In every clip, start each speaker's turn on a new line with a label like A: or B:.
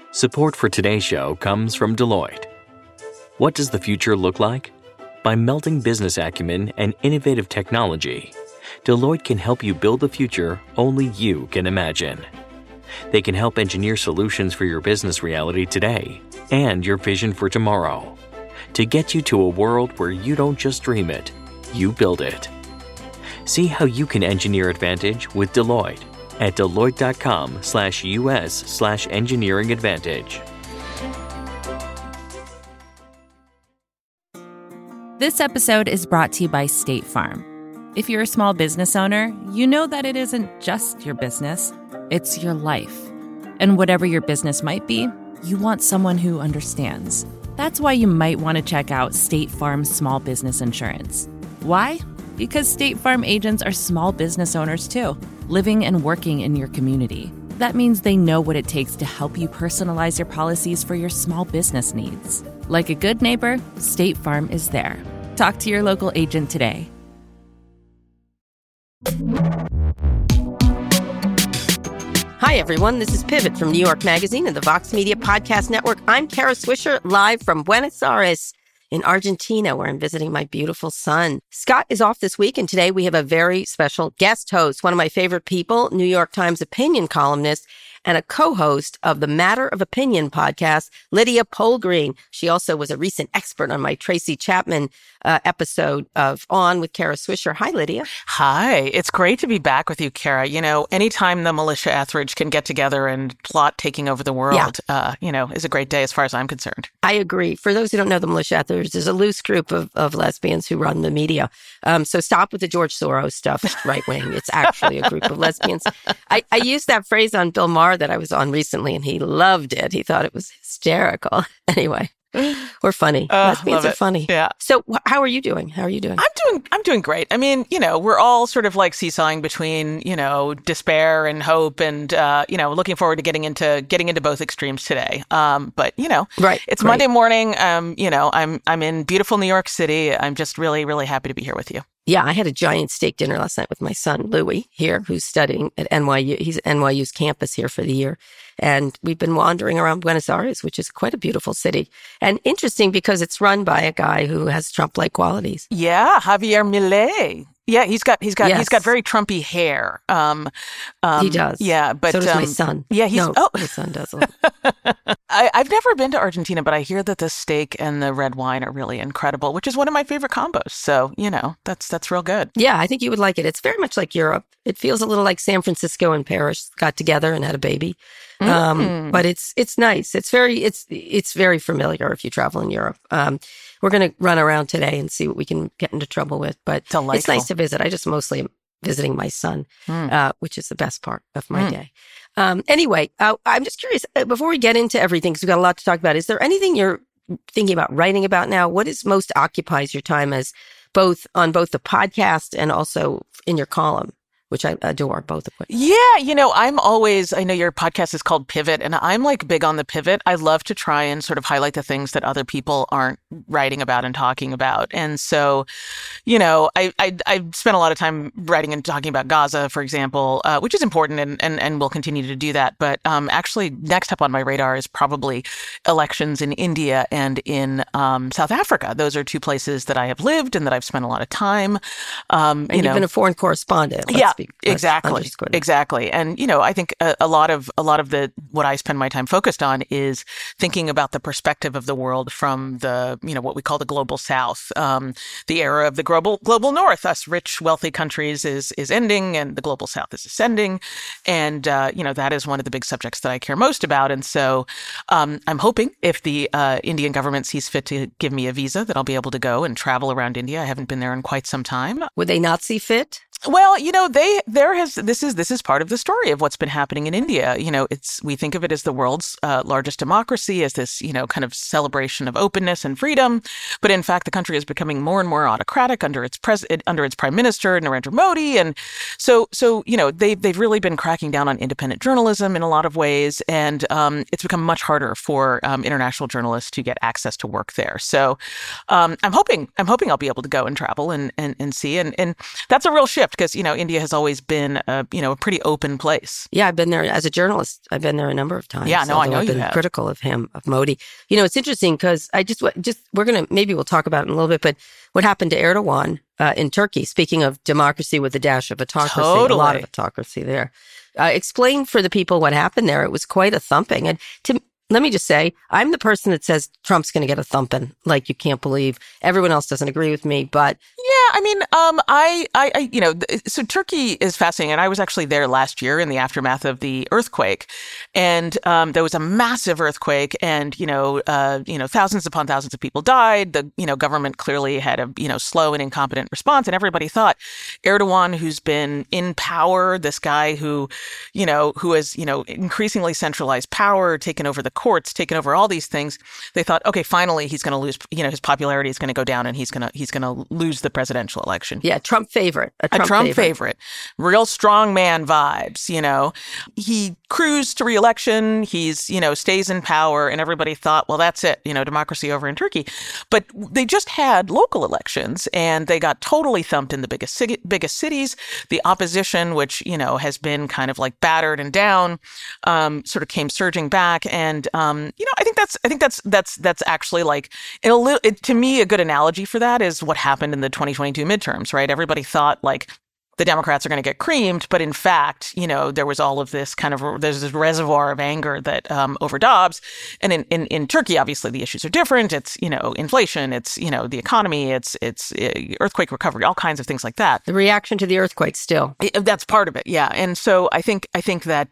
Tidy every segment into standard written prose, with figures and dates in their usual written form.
A: Support for today's show comes from Deloitte. What does the future look like? By melding business acumen and innovative technology, Deloitte can help you build the future only you can imagine. They can help engineer solutions for your business reality today and your vision for tomorrow to get you to a world where you don't just dream it, you build it. See how you can engineer advantage with Deloitte at deloitte.com/US/engineering advantage.
B: This episode is brought to you by State Farm. If you're a small business owner, you know that it isn't just your business, it's your life. And whatever your business might be, you want someone who understands. That's why you might want to check out State Farm Small Business Insurance. Why? Because State Farm agents are small business owners too, living and working in your community. That means they know what it takes to help you personalize your policies for your small business needs. Like a good neighbor, State Farm is there. Talk to your local agent today.
C: Hi, everyone. This is Pivot from New York Magazine and the Vox Media Podcast Network. I'm Kara Swisher, live from Buenos Aires in Argentina, where I'm visiting my beautiful son. Scott is off this week, and today we have a very special guest host, one of my favorite people, New York Times opinion columnist, and a co-host of the Matter of Opinion podcast, Lydia Polgreen. She also was a recent expert on my Tracy Chapman episode of On with Kara Swisher. Hi, Lydia.
D: Hi. It's great to be back with you, Kara. You know, anytime the militia Etheridge can get together and plot taking over the world, is a great day as far as I'm concerned.
C: I agree. For those who don't know the militia Etheridge, there's a loose group of lesbians who run the media. So stop with the George Soros stuff, right wing. It's actually a group of lesbians. I used that phrase on Bill Maher that I was on recently, and he loved it. He thought it was hysterical. Anyway, we're funny. Lesbians are funny.
D: Yeah.
C: So how are you doing?
D: I'm doing great. I mean, we're all sort of like seesawing between, despair and hope and, looking forward to getting into both extremes today. But,
C: right,
D: it's Monday morning. I'm in beautiful New York City. I'm just really, really happy to be here with you.
C: Yeah, I had a giant steak dinner last night with my son, Louis, here, who's studying at NYU. He's at NYU's campus here for the year. And we've been wandering around Buenos Aires, which is quite a beautiful city. And interesting because it's run by a guy who has Trump-like qualities.
D: Yeah, Javier Milei. Yeah, he's got very Trumpy hair.
C: He does.
D: Yeah, but
C: so does my son.
D: Yeah,
C: my son doesn't.
D: I've never been to Argentina, but I hear that the steak and the red wine are really incredible, which is one of my favorite combos. So, that's real good.
C: Yeah, I think you would like it. It's very much like Europe. It feels a little like San Francisco and Paris got together and had a baby. But it's nice. It's very familiar if you travel in Europe. We're going to run around today and see what we can get into trouble with. But
D: Delightful.
C: It's nice to visit. I just mostly am visiting my son, which is the best part of my day. Anyway, I'm just curious, before we get into everything, because we've got a lot to talk about, is there anything you're thinking about writing about now? What is most occupies your time as on both the podcast and also in your column? Which I adore, both of which.
D: Yeah, I know your podcast is called Pivot, and I'm like big on the pivot. I love to try and sort of highlight the things that other people aren't writing about and talking about. And so, I spent a lot of time writing and talking about Gaza, for example, which is important and will continue to do that. But actually, next up on my radar is probably elections in India and in South Africa. Those are two places that I have lived and that I've spent a lot of time.
C: And you've been a foreign correspondent.
D: Exactly. And, I think a lot of what I spend my time focused on is thinking about the perspective of the world from the, what we call the global South. The era of the global North, us rich, wealthy countries is ending and the global South is ascending. And, that is one of the big subjects that I care most about. And so I'm hoping if the Indian government sees fit to give me a visa that I'll be able to go and travel around India. I haven't been there in quite some time.
C: Would they not see fit?
D: Well, this is part of the story of what's been happening in India. We think of it as the world's largest democracy, as this, kind of celebration of openness and freedom. But in fact, the country is becoming more and more autocratic under its prime minister, Narendra Modi. And so they've really been cracking down on independent journalism in a lot of ways. And it's become much harder for international journalists to get access to work there. So I'm hoping I'll be able to go and travel and see. And that's a real shift because, India has always been a pretty open place.
C: Yeah, I've been there as a journalist. I've been there a number of times.
D: Yeah, no, I know
C: I've
D: you
C: been
D: have.
C: critical of him, of Modi. It's interesting because maybe we'll talk about it in a little bit, but what happened to Erdogan in Turkey, speaking of democracy with a dash of autocracy,
D: Totally.
C: A lot of autocracy there. Explain for the people what happened there. It was quite a thumping. And let me just say, I'm the person that says Trump's going to get a thumping like you can't believe. Everyone else doesn't agree with me, but
D: I mean, so Turkey is fascinating. And I was actually there last year in the aftermath of the earthquake. And there was a massive earthquake and, thousands upon thousands of people died. The, government clearly had a, slow and incompetent response. And everybody thought Erdogan, who's been in power, this guy who has, increasingly centralized power, taken over the courts, taken over all these things. They thought, okay, finally, he's going to lose, his popularity is going to go down and he's going to lose the presidential election.
C: Yeah, Trump favorite. A
D: Trump favorite. Real strong man vibes, He cruised to re-election. He's, stays in power. And everybody thought, well, that's it, democracy over in Turkey. But they just had local elections and they got totally thumped in the biggest cities. The opposition, which, has been kind of like battered and down, sort of came surging back. And, I think that's actually like to me, a good analogy for that is what happened in the 2022 midterms, right? Everybody thought like the Democrats are going to get creamed, but in fact, there was all of this there's this reservoir of anger that over Dobbs. And in Turkey, obviously the issues are different. It's, inflation, it's, the economy, it's earthquake recovery, all kinds of things like that.
C: The reaction to the earthquake still.
D: That's part of it. Yeah. And so I think that,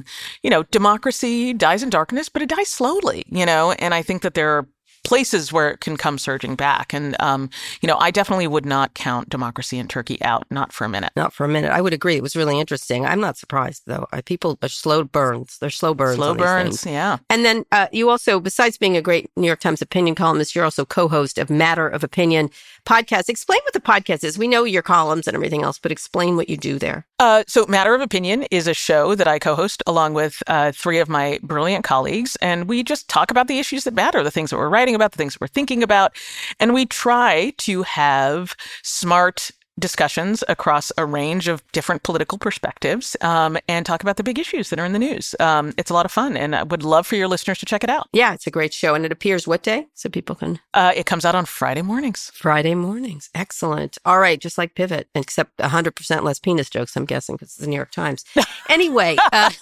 D: democracy dies in darkness, but it dies slowly, and I think that there are places where it can come surging back. And, I definitely would not count democracy in Turkey out, not for a minute.
C: Not for a minute. I would agree. It was really interesting. I'm not surprised, though. People are slow burns. They're slow burns.
D: Slow
C: on
D: burns,
C: these things.
D: yeah.
C: And then you also, besides being a great New York Times opinion columnist, you're also co-host of Matter of Opinion podcast. Explain what the podcast is. We know your columns and everything else, but explain what you do there.
D: So Matter of Opinion is a show that I co-host along with three of my brilliant colleagues. And we just talk about the issues that matter, the things that we're writing about, the things that we're thinking about. And we try to have smart discussions across a range of different political perspectives and talk about the big issues that are in the news. It's a lot of fun, and I would love for your listeners to check it out.
C: Yeah, it's a great show. And it appears what day? So people can...
D: It comes out on Friday mornings.
C: Friday mornings. Excellent. All right, just like Pivot, except 100% less penis jokes, I'm guessing, because it's the New York Times. Anyway,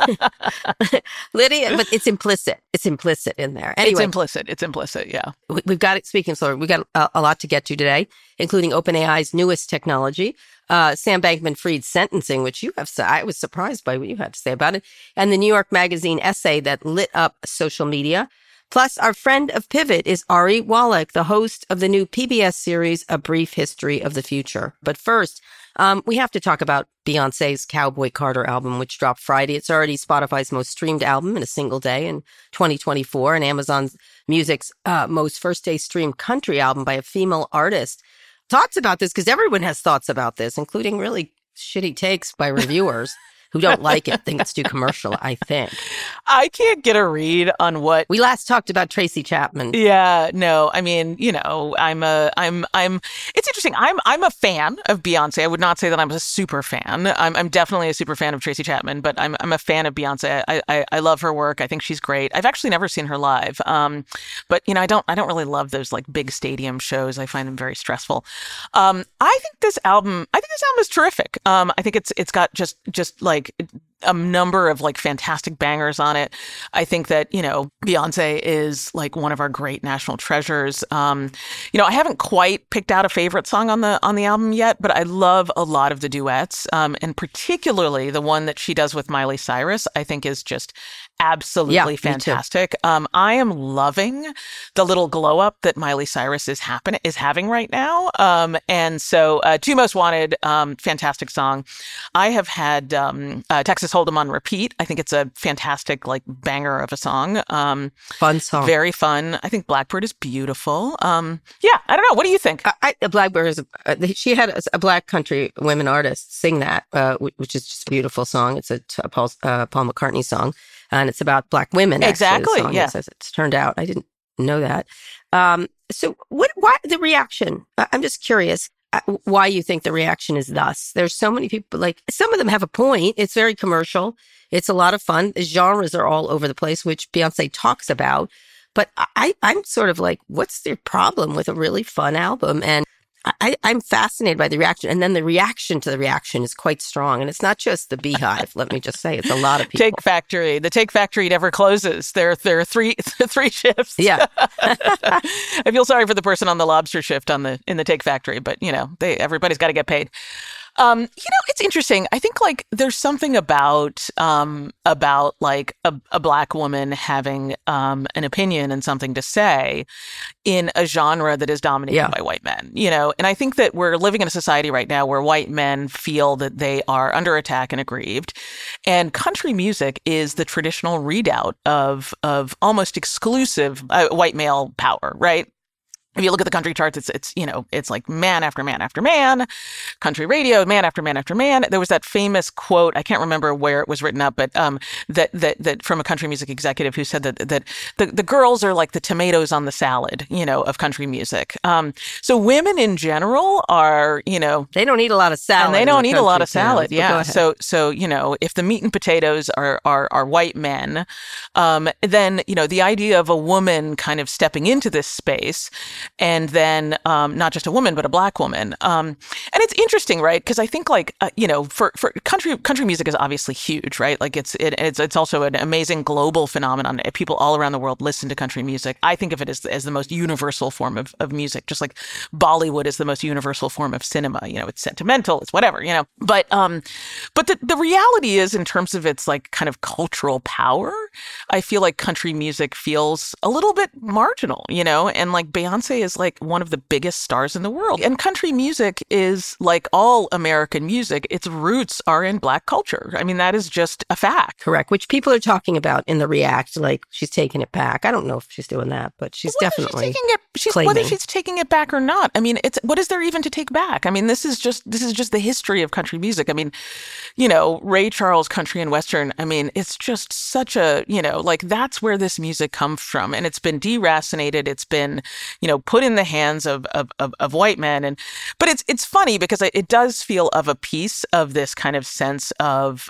C: Lydia, but it's implicit. It's implicit in there. Anyway,
D: It's implicit, yeah.
C: We've got it. Speaking of Florida, we've got a lot to get to today, including OpenAI's newest technology, Sam Bankman-Fried's sentencing, which I was surprised by what you had to say about it, and the New York Magazine essay that lit up social media. Plus, our friend of Pivot is Ari Wallach, the host of the new PBS series, A Brief History of the Future. But first, we have to talk about Beyonce's Cowboy Carter album, which dropped Friday. It's already Spotify's most streamed album in a single day in 2024, and Amazon Music's most first-day streamed country album by a female artist. Thoughts about this, because everyone has thoughts about this, including really shitty takes by reviewers who don't like it, think it's too commercial, I think.
D: I can't get a read on what...
C: We last talked about Tracy Chapman.
D: Yeah, no, I mean, it's interesting. I'm a fan of Beyonce. I would not say that I'm a super fan. I'm definitely a super fan of Tracy Chapman, but I'm a fan of Beyonce. I love her work. I think she's great. I've actually never seen her live. But I don't really love those like big stadium shows. I find them very stressful. I think this album is terrific. I think it's got just like a number of like fantastic bangers on it. I think that, Beyonce is like one of our great national treasures. I haven't quite picked out a favorite song on the album yet, but I love a lot of the duets. And particularly the one that she does with Miley Cyrus, I think is just absolutely fantastic. I am loving the little glow up that Miley Cyrus is having right now. And so Two Most Wanted, fantastic song. I have had Texas Hold'em on repeat. I think it's a fantastic like banger of a song.
C: Fun song.
D: Very fun. I think Blackbird is beautiful. I don't know. What do you think?
C: Blackbird is she had a black country women artist sing that, which is just a beautiful song. It's a Paul McCartney song. And it's about black women.
D: Exactly.
C: Actually,
D: yeah.
C: As it's turned out. I didn't know that. So why the reaction? I'm just curious. why you think the reaction is thus. There's so many people, like, some of them have a point. It's very commercial. It's a lot of fun. The genres are all over the place, which Beyonce talks about. But I'm sort of like, what's the problem with a really fun album? And I'm fascinated by the reaction. And then the reaction to the reaction is quite strong. And it's not just the Beehive, let me just say. It's a lot of people.
D: Take Factory. The Take Factory never closes. There are three shifts.
C: Yeah.
D: I feel sorry for the person on the lobster shift in the Take Factory, but, everybody's got to get paid. It's interesting. I think like there's something about like a Black woman having an opinion and something to say in a genre that is dominated by white men, and I think that we're living in a society right now where white men feel that they are under attack and aggrieved. And country music is the traditional redoubt of almost exclusive white male power, right? If you look at the country charts, it's like man after man after man, country radio, man after man after man. There was that famous quote, I can't remember where it was written up, but that from a country music executive who said that the girls are like the tomatoes on the salad, of country music. So women in general are,
C: they don't eat a lot of salad.
D: And they don't eat a lot of salad. Yeah.
C: So
D: if the meat and potatoes are white men, then, the idea of a woman kind of stepping into this space, and then not just a woman, but a Black woman. And it's interesting, right? Because I think like, for country music is obviously huge, right? Like it's also an amazing global phenomenon. People all around the world listen to country music. I think of it as the most universal form of music, just like Bollywood is the most universal form of cinema. It's sentimental, it's whatever, But the reality is, in terms of its like kind of cultural power, I feel like country music feels a little bit marginal, and like Beyonce is like one of the biggest stars in the world. And country music is like all American music. Its roots are in Black culture. I mean, that is just a fact.
C: Correct. Which people are talking about in the React, like she's taking it back. I don't know if she's doing that, but she's definitely claiming.
D: Whether she's taking it back or not. I mean, what is there even to take back? I mean, this is just the history of country music. I mean, Ray Charles Country and Western. I mean, it's just such a, like that's where this music comes from. And it's been deracinated. It's been, put in the hands of white men. But it's funny because it does feel of a piece of this kind of sense of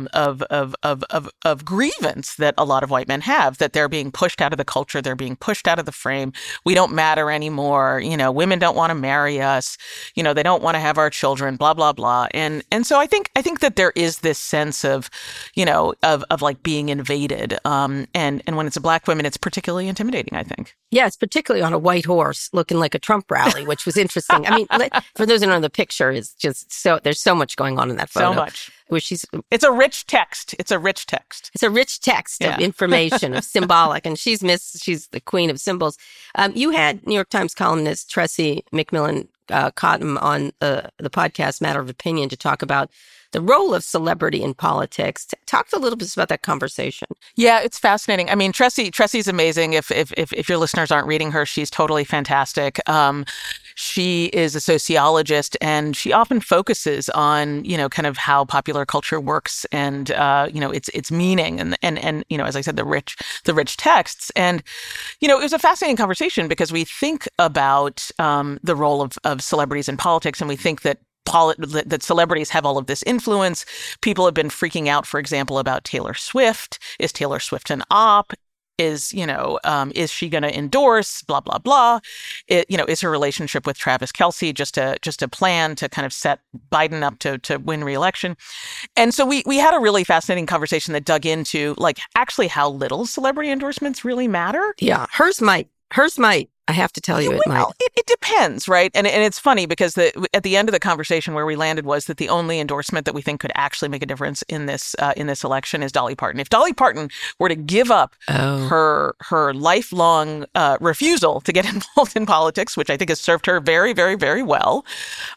D: grievance that a lot of white men have, that they're being pushed out of the culture. They're being pushed out of the frame. We don't matter anymore. Women don't want to marry us. They don't want to have our children, blah, blah, blah. And so I think that there is this sense of, of like being invaded. And when it's a Black woman, it's particularly intimidating, I think.
C: Yeah, it's particularly on a white horse looking like a Trump rally, which was interesting. I mean, for those who don't know, the picture is just there's so much going on in that photo.
D: So much.
C: Where
D: it's a rich text. It's a rich text.
C: It's a rich text of information, of symbolic. And she's the queen of symbols. You had New York Times columnist Tressie McMillan Cottom on the podcast Matter of Opinion to talk about the role of celebrity in politics. Talk a little bit about that conversation.
D: Yeah, it's fascinating. I mean, Tressie's amazing. If your listeners aren't reading her, she's totally fantastic. She is a sociologist, and she often focuses on, kind of how popular culture works and, its meaning and as I said, the rich texts. And, it was a fascinating conversation because we think about the role of celebrities in politics, and we think that celebrities have all of this influence. People have been freaking out, for example, about Taylor Swift. Is Taylor Swift an op? Is she going to endorse blah, blah, blah? Is her relationship with Travis Kelce just a plan to kind of set Biden up to win re-election? And so we had a really fascinating conversation that dug into like actually how little celebrity endorsements really matter.
C: Yeah, hers might. I have to tell you, it might.
D: It depends, right? And it's funny because at the end of the conversation where we landed was that the only endorsement that we think could actually make a difference in this election is Dolly Parton. If Dolly Parton were to give up her lifelong refusal to get involved in politics, which I think has served her very, very, very well,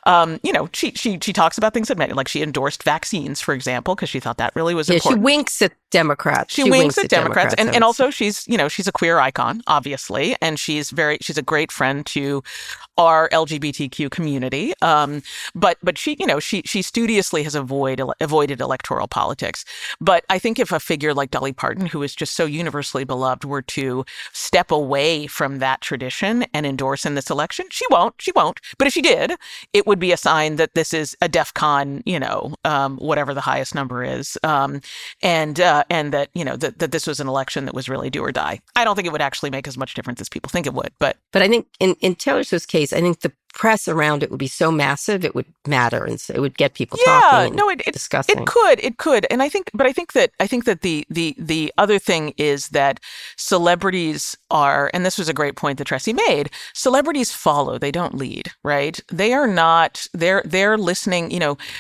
D: she talks about things that matter, like she endorsed vaccines, for example, because she thought that really was important.
C: She winks at Democrats.
D: She winks at Democrats, and also she's a queer icon, obviously, and she's a great friend to our LGBTQ community. But she studiously has avoided electoral politics. But I think if a figure like Dolly Parton, who is just so universally beloved, were to step away from that tradition and endorse in this election, she won't. But if she did, it would be a sign that this is a DEFCON, whatever the highest number is, and that that this was an election that was really do or die. I don't think it would actually make as much difference as people think it would, but
C: I think in Taylor Swift's case, I think the press around it would be so massive it would matter, and so it would get people talking. Discussing.
D: It could, and I think that the other thing is that celebrities are, and this was a great point that Tressie made. Celebrities follow; they don't lead, right? They are not. They're listening.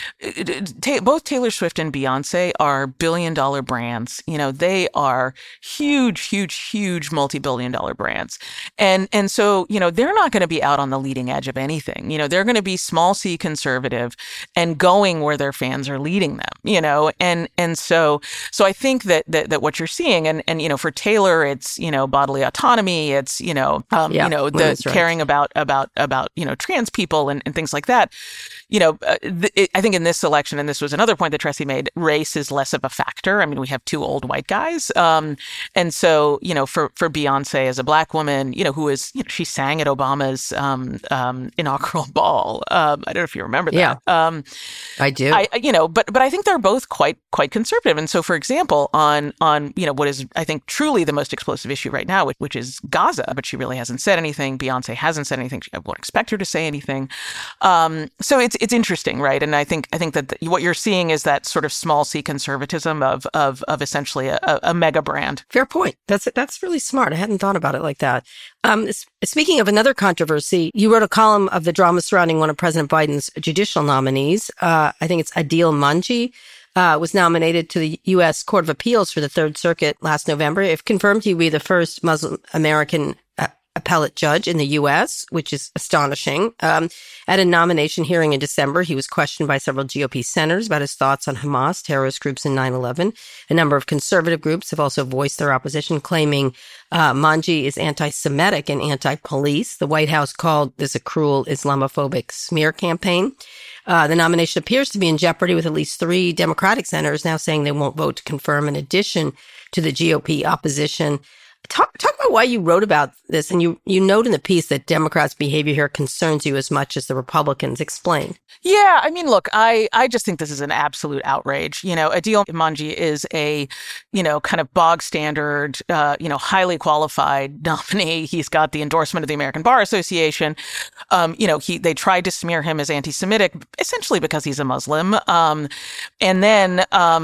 D: Both Taylor Swift and Beyonce are billion-dollar brands. They are huge multi-billion-dollar brands, and so they're not going to be out on the leading edge of anything. They're going to be small c conservative and going where their fans are leading them, and so I think that what you're seeing and for Taylor, it's, bodily autonomy, it's, the caring about trans people and things like that. I think in this election, and this was another point that Tressie made, race is less of a factor. I mean, we have two old white guys. And so, for Beyonce as a Black woman, who is, she sang at Obama's inaugural ball. I don't know if you remember that.
C: Yeah, I do.
D: But I think they're both quite conservative. And so, for example, on what is, I think, truly the most explosive issue right now, which is Gaza, but she really hasn't said anything. Beyonce hasn't said anything. I won't expect her to say anything. So it's interesting, right? And I think that what you're seeing is that sort of small c conservatism of essentially a mega brand.
C: Fair point. That's really smart. I hadn't thought about it like that. Speaking of another controversy, you wrote a column of the drama surrounding one of President Biden's judicial nominees. I think it's Adil Manji. Was nominated to the U.S. Court of Appeals for the Third Circuit last November. If confirmed, he will be the first Muslim American appellate judge in the U.S., which is astonishing. At a nomination hearing in December, he was questioned by several GOP senators about his thoughts on Hamas, terrorist groups, and 9/11. A number of conservative groups have also voiced their opposition, claiming Manji is anti-Semitic and anti-police. The White House called this a cruel Islamophobic smear campaign. The nomination appears to be in jeopardy, with at least 3 Democratic senators now saying they won't vote to confirm, in addition to the GOP opposition. Talk about why you wrote about this, and you note in the piece that Democrats' behavior here concerns you as much as the Republicans. Explain.
D: Yeah, I mean, look, I just think this is an absolute outrage. Adil Manji is a, kind of bog standard, highly qualified nominee. He's got the endorsement of the American Bar Association. They tried to smear him as anti-Semitic, essentially because he's a Muslim. And then,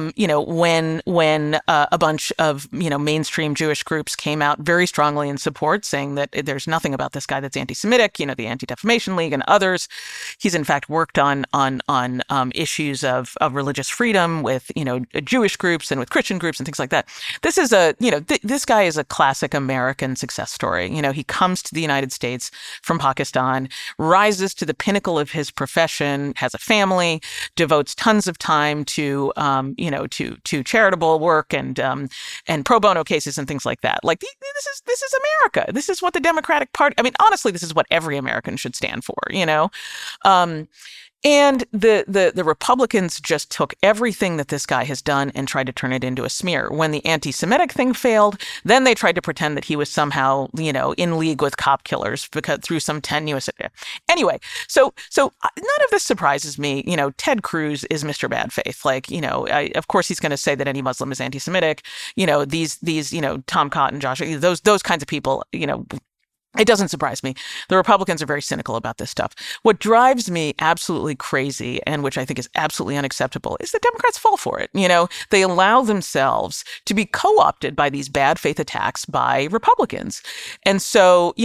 D: when a bunch of, mainstream Jewish groups came out very strongly in support, saying that there's nothing about this guy that's anti-Semitic, the Anti-Defamation League and others. He's in fact worked on issues of religious freedom with, Jewish groups and with Christian groups and things like that. This is this guy is a classic American success story. He comes to the United States from Pakistan, rises to the pinnacle of his profession, has a family, devotes tons of time to charitable work and pro bono cases and things like that. Like, this is America. This is what the Democratic Party, I mean, honestly, this is what every American should stand for, And the Republicans just took everything that this guy has done and tried to turn it into a smear. When the anti-Semitic thing failed, then they tried to pretend that he was somehow, in league with cop killers because through some tenuous. Anyway, so none of this surprises me. Ted Cruz is Mr. Bad Faith. Like, of course he's going to say that any Muslim is anti-Semitic. These Tom Cotton, Josh, those kinds of people, it doesn't surprise me. The Republicans are very cynical about this stuff. What drives me absolutely crazy, and which I think is absolutely unacceptable, is that Democrats fall for it. They allow themselves to be co-opted by these bad faith attacks by Republicans. And so,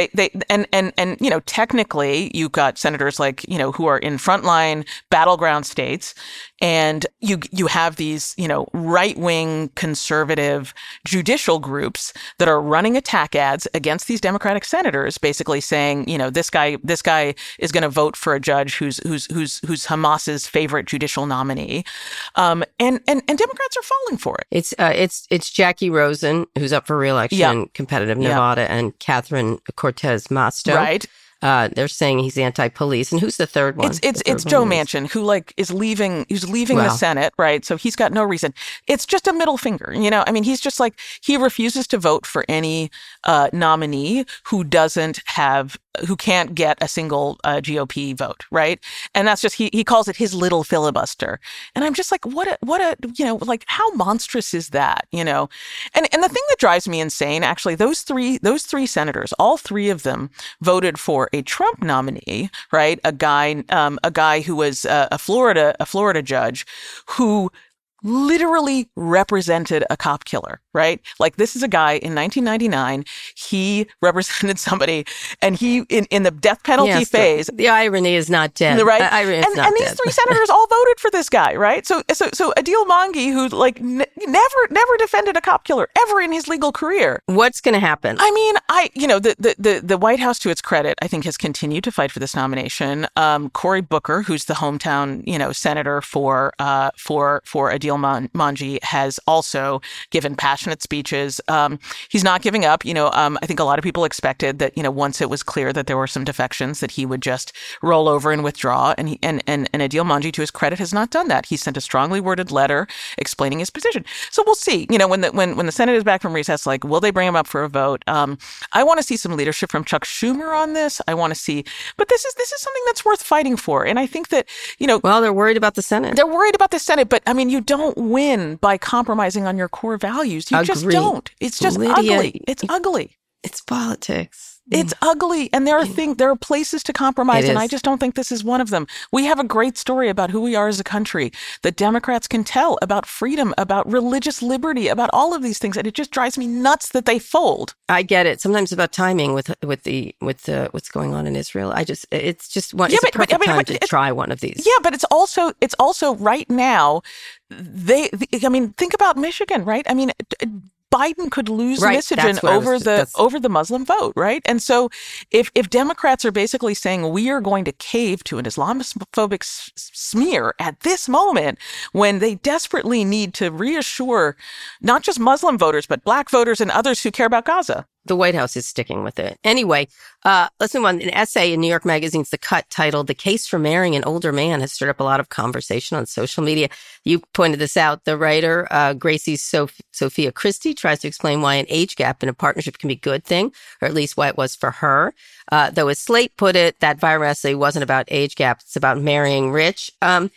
D: technically you've got senators like, who are in frontline battleground states, and you have these, right-wing conservative judicial groups that are running attack ads against these Democratic senators, basically saying, this guy is going to vote for a judge who's Hamas's favorite judicial nominee, and Democrats are falling for it.
C: It's Jackie Rosen, who's up for re-election in competitive Nevada, and Catherine Cortez Masto.
D: Right.
C: They're saying he's anti-police. And who's the third one?
D: It's Joe Manchin, who who's leaving the Senate, right? So he's got no reason. It's just a middle finger, I mean, he's just he refuses to vote for any nominee who can't get a single GOP vote, right? And that's just, he calls it his little filibuster. And I'm just like, how monstrous is that, And the thing that drives me insane, actually, those three senators, all three of them voted for a Trump nominee, right? A guy who was a Florida judge who literally represented a cop killer, right? This is a guy in 1999, he represented somebody, and he, in the death penalty phase.
C: The irony is not dead.
D: Right?
C: And
D: these three senators all voted for this guy, right? So Adil Mangi, who never defended a cop killer ever in his legal career.
C: What's going to happen?
D: I mean, the White House, to its credit, I think has continued to fight for this nomination. Cory Booker, who's the hometown, senator for Adil Mangi, has also given passionate speeches. He's not giving up. I think a lot of people expected that, once it was clear that there were some defections, that he would just roll over and withdraw. And Adil Mangi, to his credit, has not done that. He sent a strongly worded letter explaining his position. So we'll see. When the Senate is back from recess, will they bring him up for a vote? I want to see some leadership from Chuck Schumer on this. I want to see, but this is something that's worth fighting for. And I think that,
C: well, they're worried about the Senate.
D: They're worried about the Senate, but I mean, you don't win by compromising on your core values. You just don't. It's just ugly. It's ugly.
C: It's politics.
D: It's ugly. And there are places to compromise. And I just don't think this is one of them. We have a great story about who we are as a country that Democrats can tell about freedom, about religious liberty, about all of these things. And it just drives me nuts that they fold.
C: I get it. Sometimes about timing with what's going on in Israel. It's a perfect time to try one of these.
D: Yeah, but it's also right now. Think about Michigan, right? I mean, Biden could lose Michigan over the Muslim vote, right? And so if Democrats are basically saying we are going to cave to an Islamophobic smear at this moment, when they desperately need to reassure not just Muslim voters, but Black voters and others who care about Gaza.
C: The White House is sticking with it. Anyway, let's move on. An essay in New York Magazine's The Cut titled "The Case for Marrying an Older Man" has stirred up a lot of conversation on social media. You pointed this out. The writer, Gracie Sophia Christie, tries to explain why an age gap in a partnership can be a good thing, or at least why it was for her. Though as Slate put it, that viral essay wasn't about age gap. It's about marrying rich. I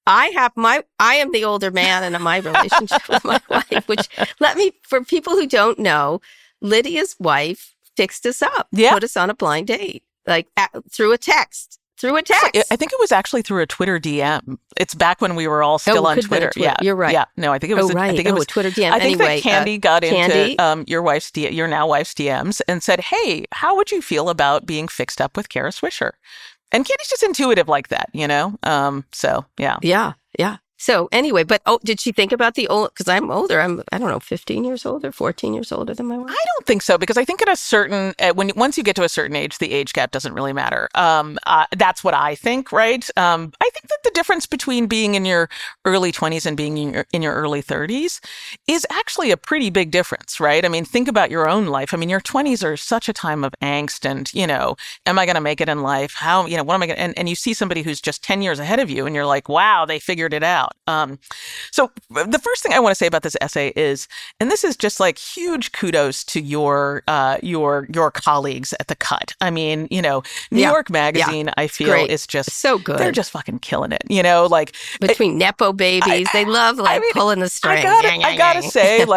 C: am the older man in my relationship with my wife, which for people who don't know, Lydia's wife fixed us up, put us on a blind date, through a text.
D: I think it was actually through a Twitter DM. It's back when we were all still on Twitter.
C: Yeah, you're right.
D: Yeah, no, I think it was.
C: I think it was a Twitter DM.
D: I think that Candy got into your now wife's DMs and said, "Hey, how would you feel about being fixed up with Kara Swisher?" And Candy's just intuitive like that, So yeah.
C: Yeah. So anyway, but did she think about the old? Because I'm older. I don't know, 15 years older, 14 years older than my wife.
D: I don't think so, because I think at a certain once you get to a certain age, the age gap doesn't really matter. That's what I think, right? I think that the difference between being in your early 20s and being in your early 30s is actually a pretty big difference, right? I mean, think about your own life. I mean, your 20s are such a time of angst, and am I going to make it in life? How what am I going to? And you see somebody who's just 10 years ahead of you, and you're like, wow, they figured it out. So the first thing I want to say about this essay is, and this is just huge kudos to your colleagues at The Cut. I mean, New York Magazine, I feel is just
C: so good.
D: They're just fucking killing it.
C: Between Nepo babies, they love pulling the string.
D: I gotta say,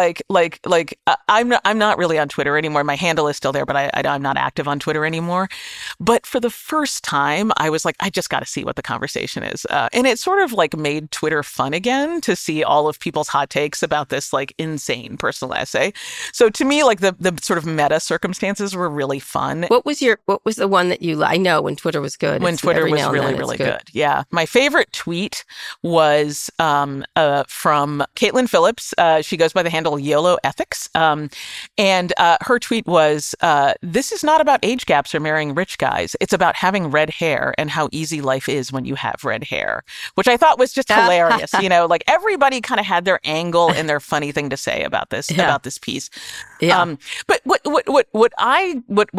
D: I'm not really on Twitter anymore. My handle is still there, but I'm not active on Twitter anymore. But for the first time, I was like, I just got to see what the conversation is, and it sort of made Twitter fun again to see all of people's hot takes about this insane personal essay. So to me, the sort of meta circumstances were really fun.
C: What was the one that I know when Twitter was good.
D: When Twitter was really, really good. Yeah. My favorite tweet was from Caitlin Phillips. She goes by the handle YOLO Ethics. And her tweet was, "This is not about age gaps or marrying rich guys. It's about having red hair and how easy life is when you have red hair," which I thought was just hilarious. Everybody kind of had their angle and their funny thing to say about this piece.
C: Yeah.
D: But what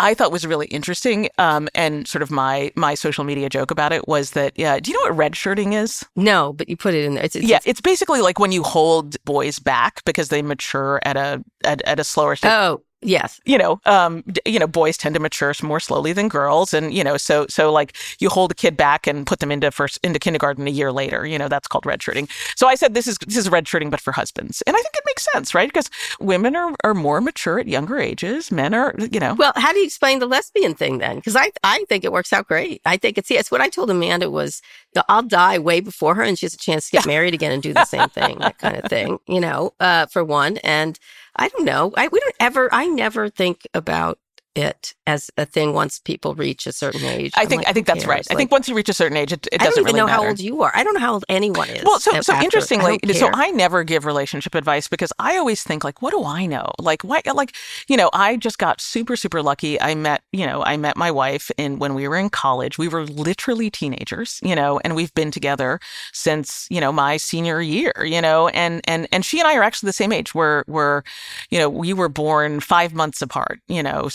D: I thought was really interesting, and sort of my social media joke about it was that, do you know what red shirting is?
C: No, but you put it in there.
D: It's basically like when you hold boys back because they mature at a slower stage.
C: Oh, yes.
D: Boys tend to mature more slowly than girls. And, so like you hold a kid back and put them into kindergarten a year later, that's called red shirting. So I said, this is red shirting, but for husbands. And I think it makes sense, right? Because women are more mature at younger ages. Men are,
C: Well, how do you explain the lesbian thing then? Because I think it works out great. I think it's what I told Amanda was, I'll die way before her and she has a chance to get married again and do the same thing, that kind of thing, for one. And I don't know. I never think about it as a thing once people reach a certain age.
D: I think that's right. I think once you reach a certain age, it doesn't really matter. I don't even know
C: how old you are. I don't know how old anyone is.
D: Well, so interestingly, I never give relationship advice because I always think like, what do I know? Like, why? Like, I just got super, super lucky. I met my wife when we were in college. We were literally teenagers, and we've been together since, my senior year, and she and I are actually the same age. We were born 5 months apart,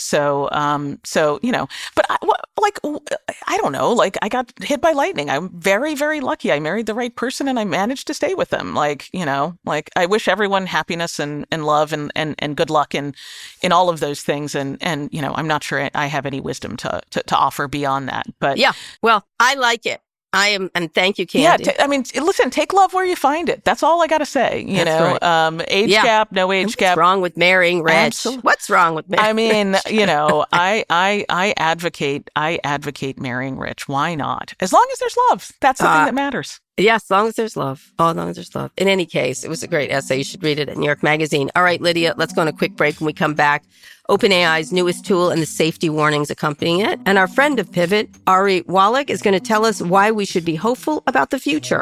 D: but I don't know, like I got hit by lightning. I'm very, very lucky. I married the right person and I managed to stay with them. Like I wish everyone happiness and love and good luck in all of those things. And I'm not sure I have any wisdom to offer beyond that. But
C: yeah, well, I like it. I am, and thank you, Candy.
D: Yeah, listen, take love where you find it. That's all I got to say.
C: Right.
D: Age gap, no age gap.
C: What's wrong with marrying Rich?
D: Absolutely.
C: What's wrong with marrying Rich?
D: I advocate marrying Rich. Why not? As long as there's love. That's the thing that matters.
C: Yeah, as long as there's love. As long as there's love. In any case, it was a great essay. You should read it at New York Magazine. All right, Lydia, let's go on a quick break. When we come back, OpenAI's newest tool and the safety warnings accompanying it. And our friend of Pivot, Ari Wallach, is going to tell us why we should be hopeful about the future.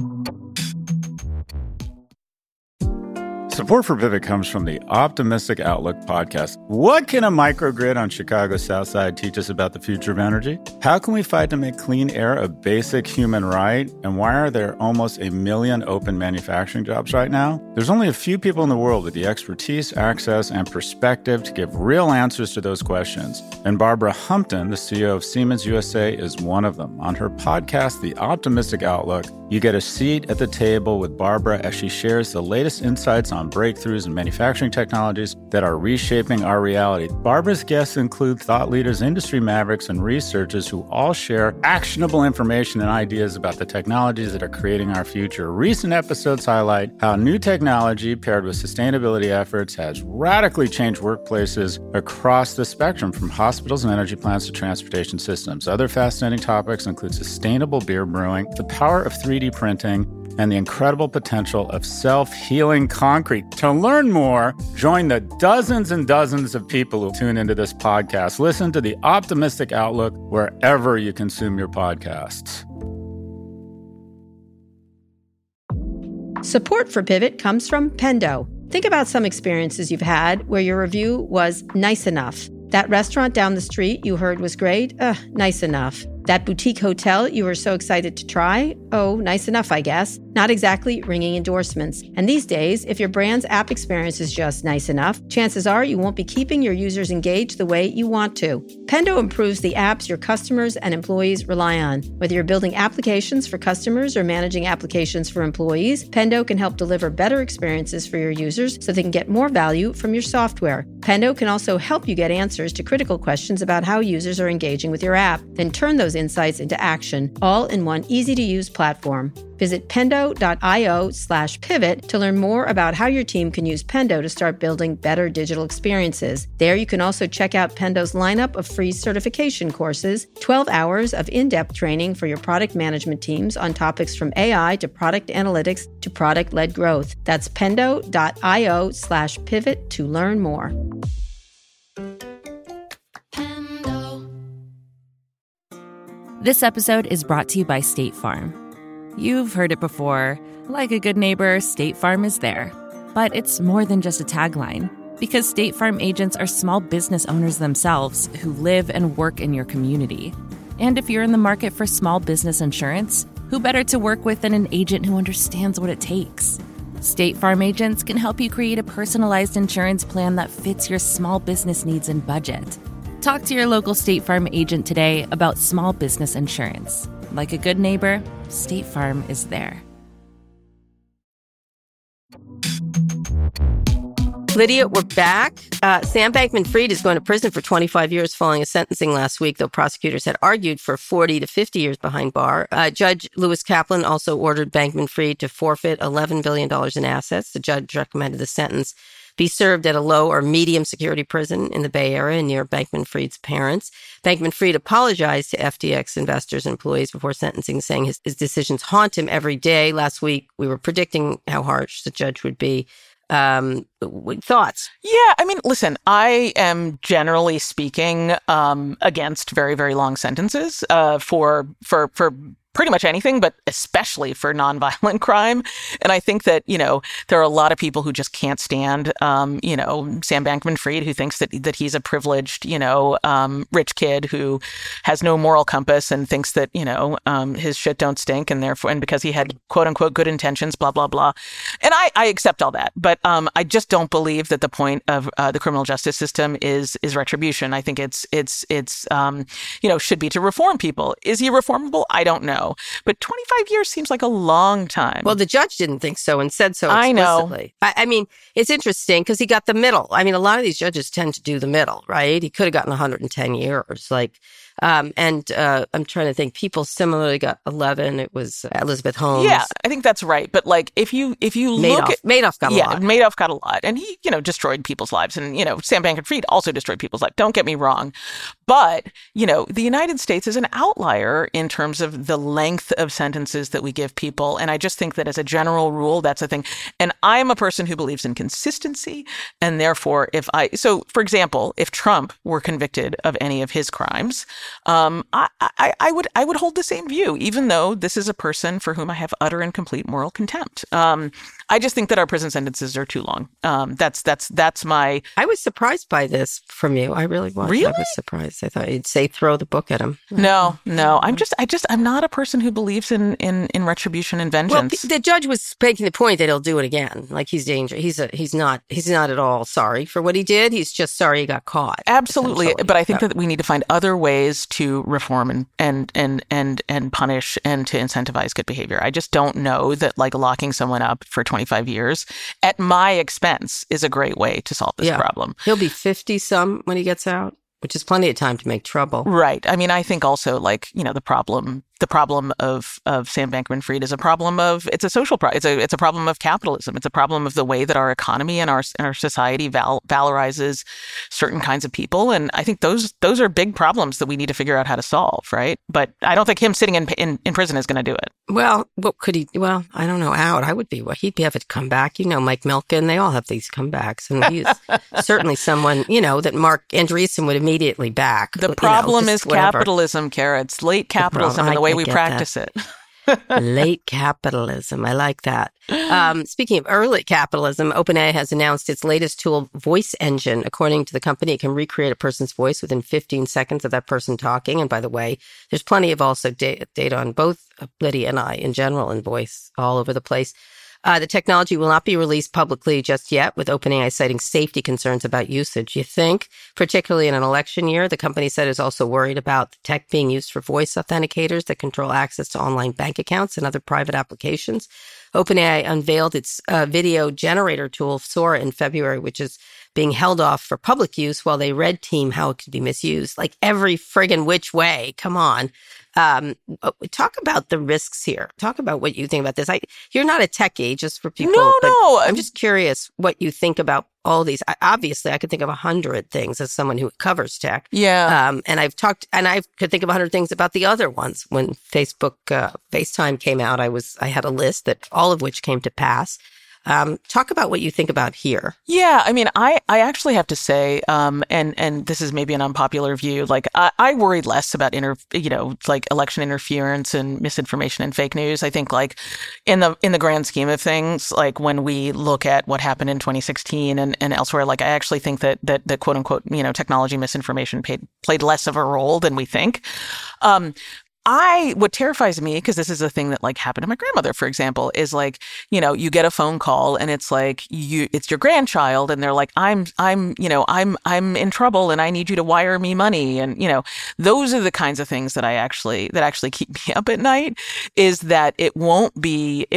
E: Support for Pivot comes from the Optimistic Outlook podcast. What can a microgrid on Chicago's South Side teach us about the future of energy? How can we fight to make clean air a basic human right? And why are there almost 1 million open manufacturing jobs right now? There's only a few people in the world with the expertise, access, and perspective to give real answers to those questions. And Barbara Humpton, the CEO of Siemens USA, is one of them. On her podcast, The Optimistic Outlook, you get a seat at the table with Barbara as she shares the latest insights on breakthroughs in manufacturing technologies that are reshaping our reality. Barbara's guests include thought leaders, industry mavericks, and researchers who all share actionable information and ideas about the technologies that are creating our future. Recent episodes highlight how new technology paired with sustainability efforts has radically changed workplaces across the spectrum, from hospitals and energy plants to transportation systems. Other fascinating topics include sustainable beer brewing, the power of 3D printing, and the incredible potential of self-healing concrete. To learn more, join the dozens and dozens of people who tune into this podcast. Listen to The Optimistic Outlook wherever you consume your podcasts.
F: Support for Pivot comes from Pendo. Think about some experiences you've had where your review was nice enough. That restaurant down the street you heard was great? Nice enough. That boutique hotel you were so excited to try? Oh, nice enough, I guess. Not exactly ringing endorsements. And these days, if your brand's app experience is just nice enough, chances are you won't be keeping your users engaged the way you want to. Pendo improves the apps your customers and employees rely on. Whether you're building applications for customers or managing applications for employees, Pendo can help deliver better experiences for your users so they can get more value from your software. Pendo can also help you get answers to critical questions about how users are engaging with your app, then turn those insights into action, all in one easy-to-use platform. Visit pendo.io/pivot to learn more about how your team can use Pendo to start building better digital experiences. There you can also check out Pendo's lineup of free certification courses, 12 hours of in-depth training for your product management teams on topics from AI to product analytics to product-led growth. That's pendo.io/pivot to learn more.
B: This episode is brought to you by State Farm. You've heard it before. Like a good neighbor, State Farm is there. But it's more than just a tagline, because State Farm agents are small business owners themselves who live and work in your community. And if you're in the market for small business insurance, who better to work with than an agent who understands what it takes? State Farm agents can help you create a personalized insurance plan that fits your small business needs and budget. Talk to your local State Farm agent today about small business insurance. Like a good neighbor, State Farm is there.
C: Lydia, we're back. Sam Bankman-Fried is going to prison for 25 years following a sentencing last week, though prosecutors had argued for 40 to 50 years behind bar. Judge Lewis Kaplan also ordered Bankman-Fried to forfeit $11 billion in assets. The judge recommended the sentence be served at a low or medium security prison in the Bay Area near Bankman-Fried's parents. Bankman-Fried apologized to FTX investors and employees before sentencing, saying his decisions haunt him every day. Last week, we were predicting how harsh the judge would be. Thoughts?
D: Yeah, I mean, listen, I am generally speaking against very, very long sentences for pretty much anything, but especially for nonviolent crime. And I think that, there are a lot of people who just can't stand, Sam Bankman-Fried, who thinks that he's a privileged, rich kid who has no moral compass and thinks that, his shit don't stink. And therefore, and because he had quote unquote good intentions, blah, blah, blah. And I accept all that. But I just don't believe that the point of the criminal justice system is retribution. I think it's should be to reform people. Is he reformable? I don't know. But 25 years seems like a long time.
C: Well, the judge didn't think so and said so explicitly. I know. I mean, it's interesting because he got the middle. I mean, a lot of these judges tend to do the middle, right? He could have gotten 110 years. I'm trying to think. People similarly got 11. It was Elizabeth Holmes.
D: Yeah, I think that's right. But if you look at
C: Madoff got a lot.
D: Madoff got a lot, and he destroyed people's lives, and Sam Bankman-Fried also destroyed people's lives. Don't get me wrong, but the United States is an outlier in terms of the length of sentences that we give people, and I just think that as a general rule, that's a thing. And I'm a person who believes in consistency, and therefore, for example, if Trump were convicted of any of his crimes. I would hold the same view, even though this is a person for whom I have utter and complete moral contempt. I just think that our prison sentences are too long. That's my.
C: I was surprised by this from you. I really was.
D: Really?
C: I was surprised. I thought you'd say throw the book at him.
D: No. I'm not a person who believes in retribution and vengeance.
C: Well, the judge was making the point that he'll do it again. Like he's dangerous. He's not at all sorry for what he did. He's just sorry he got caught.
D: Absolutely. But I think that we need to find other ways to reform and punish and to incentivize good behavior. I just don't know that locking someone up for 25 years at my expense is a great way to solve this problem.
C: He'll be 50-some when he gets out, which is plenty of time to make trouble.
D: Right. I mean, I think also the problem of Sam Bankman-Fried is it's a social problem. It's a problem of capitalism. It's a problem of the way that our economy and our society valorizes certain kinds of people. And I think those are big problems that we need to figure out how to solve, right? But I don't think him sitting in prison is going to do it.
C: Well, what could he? Well, I don't know. Out, I would be. Well, he'd have a comeback. Mike Milken. They all have these comebacks, and he's certainly someone that Mark Andreessen would immediately back.
D: The problem is capitalism, Kara. It's late capitalism and the way we practice it.
C: Late capitalism. I like that. Speaking of early capitalism, OpenAI has announced its latest tool, Voice Engine. According to the company, it can recreate a person's voice within 15 seconds of that person talking. And by the way, there's plenty of also data on both Lydia and I in general and voice all over the place. The technology will not be released publicly just yet, with OpenAI citing safety concerns about usage. You think, particularly in an election year, the company said is also worried about the tech being used for voice authenticators that control access to online bank accounts and other private applications. OpenAI unveiled its video generator tool, Sora, in February, which is being held off for public use while they red team how it could be misused. Like every friggin' which way. Come on. Talk about the risks here. Talk about what you think about this. You're not a techie, just for people.
D: No.
C: I'm just curious what you think about all these. Obviously, I could think of 100 things as someone who covers tech.
D: Yeah.
C: And I could think of 100 things about the other ones. When Facebook FaceTime came out, I had a list that all of which came to pass. Talk about what you think about here.
D: Yeah, I mean, I actually have to say, and this is maybe an unpopular view, I worry less about election interference and misinformation and fake news. I think in the grand scheme of things, when we look at what happened in 2016 and elsewhere, I actually think that quote unquote, technology misinformation played less of a role than we think. what terrifies me, because this is a thing that like happened to my grandmother, for example, is like, you get a phone call and it's like it's your grandchild and they're like, I'm in trouble and I need you to wire me money. And, those are the kinds of things that actually keep me up at night, is that it won't be,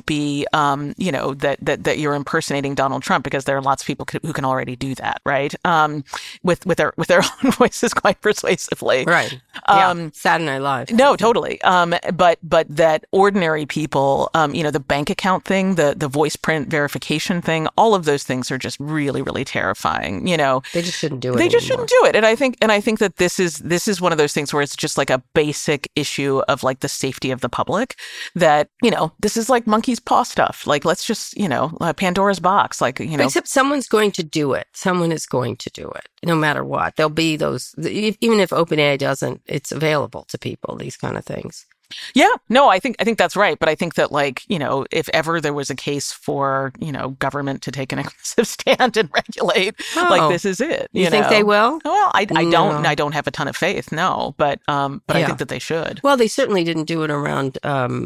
D: that you're impersonating Donald Trump, because there are lots of people who can already do that, right? With their own voices quite persuasively.
C: Right. Saturday Night Live.
D: No, totally. But that ordinary people, the bank account thing, the voice print verification thing, all of those things are just really, really terrifying.
C: They just shouldn't do it.
D: They just shouldn't do it. And I think that this is one of those things where it's just like a basic issue of like the safety of the public, that, this is like monkey's paw stuff. Like, let's just, Pandora's box, like,
C: Except someone's going to do it. Someone is going to do it, no matter what. There'll be those, even if OpenAI doesn't, it's available to people, these kind of things.
D: Yeah, no, I think that's right. But I think that, like, if ever there was a case for, government to take an aggressive stand and regulate, like, this is it.
C: You think they will?
D: Well, I don't have a ton of faith. No, but I think that they should.
C: Well, they certainly didn't do it around,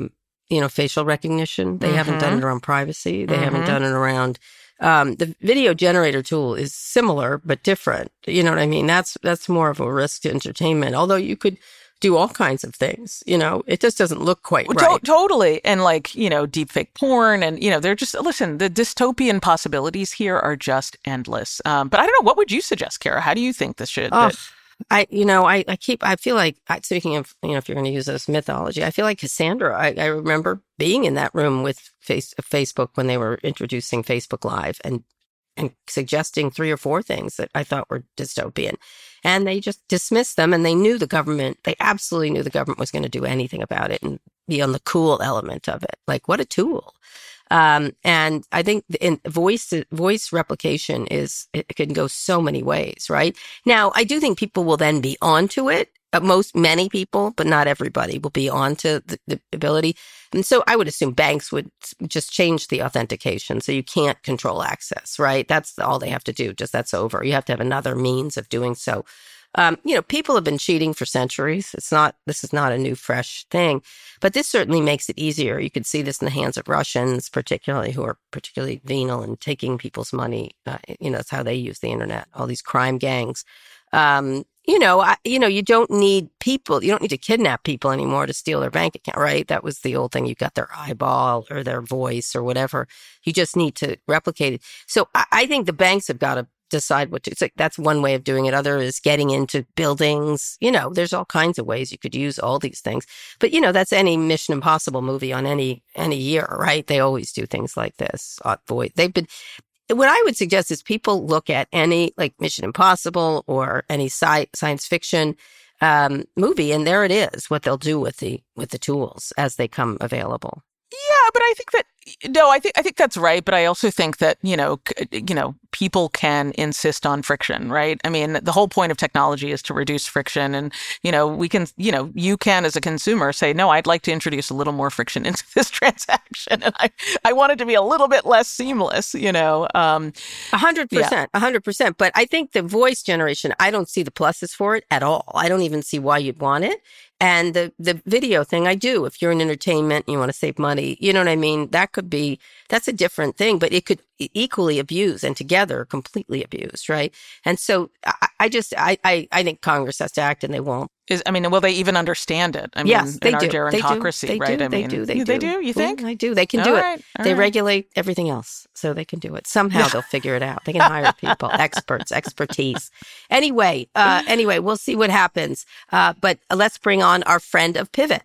C: facial recognition. They haven't done it around privacy. They haven't done it around. The video generator tool is similar but different. You know what I mean? That's more of a risk to entertainment. Although you could do all kinds of things, it just doesn't look quite right.
D: Totally. And like, deep fake porn and, they're just, listen, the dystopian possibilities here are just endless. But I don't know, what would you suggest, Kara? How do you think this should?
C: I feel like, speaking of, if you're going to use this mythology, I feel like Cassandra, I remember being in that room with Facebook when they were introducing Facebook Live and suggesting 3 or 4 things that I thought were dystopian. And they just dismissed them, and they absolutely knew the government was going to do anything about it and be on the cool element of it. Like, what a tool. And I think in voice replication it can go so many ways, right? Now, I do think people will then be onto it. Many people, but not everybody, will be onto the ability. And so I would assume banks would just change the authentication so you can't control access, right? That's all they have to do. That's over. You have to have another means of doing so. People have been cheating for centuries. This is not a new, fresh thing, but this certainly makes it easier. You could see this in the hands of Russians, particularly, who are particularly venal and taking people's money. That's how they use the internet, all these crime gangs. You don't need people. You don't need to kidnap people anymore to steal their bank account, right? That was the old thing. You got their eyeball or their voice or whatever. You just need to replicate it. So I think the banks have got to decide what to. It's like, that's one way of doing it. Other is getting into buildings. There's all kinds of ways you could use all these things. But that's any Mission Impossible movie on any year, right? They always do things like this. What I would suggest is people look at any like Mission Impossible or any science fiction movie, and there it is, what they'll do with the tools as they come available.
D: Yeah, but I think that I think that's right. But I also think that people can insist on friction, right? I mean, the whole point of technology is to reduce friction, and we can, you can as a consumer say, no, I'd like to introduce a little more friction into this transaction, and I want it to be a little bit less seamless.
C: 100%, 100%. But I think the voice generation, I don't see the pluses for it at all. I don't even see why you'd want it. And the video thing, I do. If you're in entertainment and you want to save money, you know what I mean? That's a different thing, but it could equally abuse and together completely abused, right? And so I think Congress has to act, and they won't.
D: Will they even understand it?
C: Yes, they do.
D: Gerontocracy, right?
C: They do. They do.
D: You think?
C: They do. They can do it. They regulate everything else, so they can do it. Somehow they'll figure it out. They can hire people, expertise. Anyway, we'll see what happens. But let's bring on our friend of Pivot.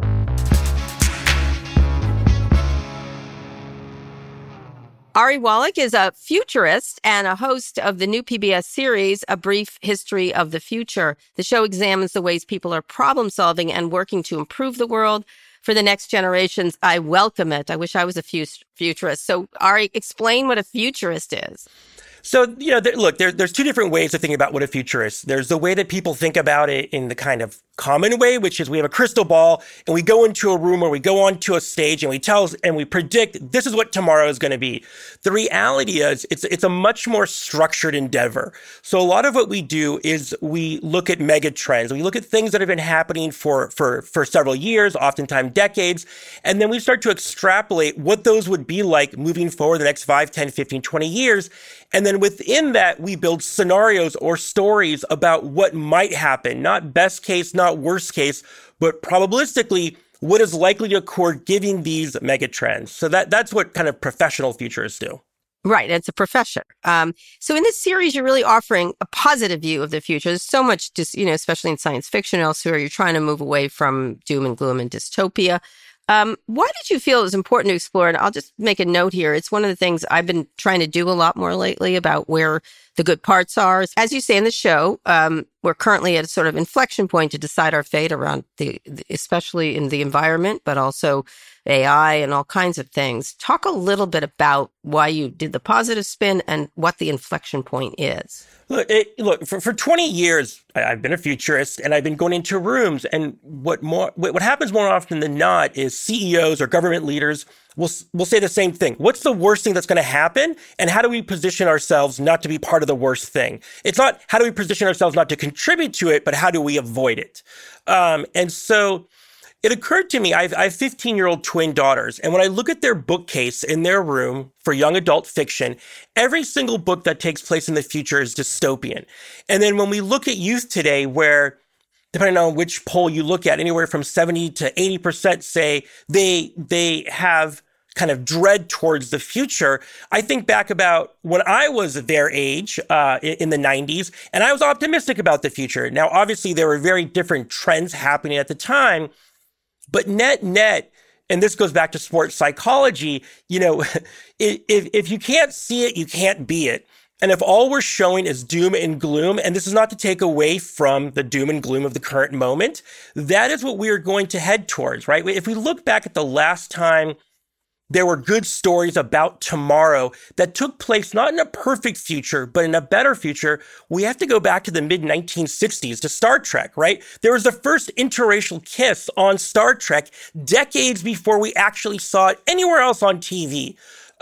C: Ari Wallach is a futurist and a host of the new PBS series, A Brief History of the Future. The show examines the ways people are problem solving and working to improve the world for the next generations. I welcome it. I wish I was a futurist. So, Ari, explain what a futurist is.
G: So, there's 2 different ways of thinking about what a futurist is. There's the way that people think about it in the kind of common way, which is we have a crystal ball and we go into a room or we go onto a stage and we predict this is what tomorrow is going to be. The reality is it's a much more structured endeavor. So a lot of what we do is we look at mega trends. We look at things that have been happening for several years, oftentimes decades, and then we start to extrapolate what those would be like moving forward the next 5, 10, 15, 20 years. And then within that, we build scenarios or stories about what might happen, not best case, not worst case, but probabilistically what is likely to occur given these mega trends. So that's what kind of professional futurists do.
C: Right. It's a profession. So in this series, you're really offering a positive view of the future. There's so much, just, especially in science fiction elsewhere, you're trying to move away from doom and gloom and dystopia. Why did you feel it was important to explore? And I'll just make a note here. It's one of the things I've been trying to do a lot more lately about where the good parts are. As you say in the show, we're currently at a sort of inflection point to decide our fate around especially in the environment, but also AI and all kinds of things. Talk a little bit about why you did the positive spin and what the inflection point is.
G: Look, for 20 years, I've been a futurist and I've been going into rooms. And what happens more often than not is CEOs or government leaders will say the same thing. What's the worst thing that's going to happen? And how do we position ourselves not to be part of the worst thing? It's not how do we position ourselves not to contribute to it, but how do we avoid it? And so it occurred to me, I have 15-year-old twin daughters, and when I look at their bookcase in their room for young adult fiction, every single book that takes place in the future is dystopian. And then when we look at youth today, where, depending on which poll you look at, anywhere from 70 to 80% say they have kind of dread towards the future. I think back about when I was their age in the 90s, and I was optimistic about the future. Now, obviously, there were very different trends happening at the time, but net, and this goes back to sports psychology, if you can't see it, you can't be it. And if all we're showing is doom and gloom, and this is not to take away from the doom and gloom of the current moment, that is what we are going to head towards, right? If we look back at the last time there were good stories about tomorrow that took place not in a perfect future, but in a better future, we have to go back to the mid-1960s to Star Trek, right? There was the first interracial kiss on Star Trek decades before we actually saw it anywhere else on TV.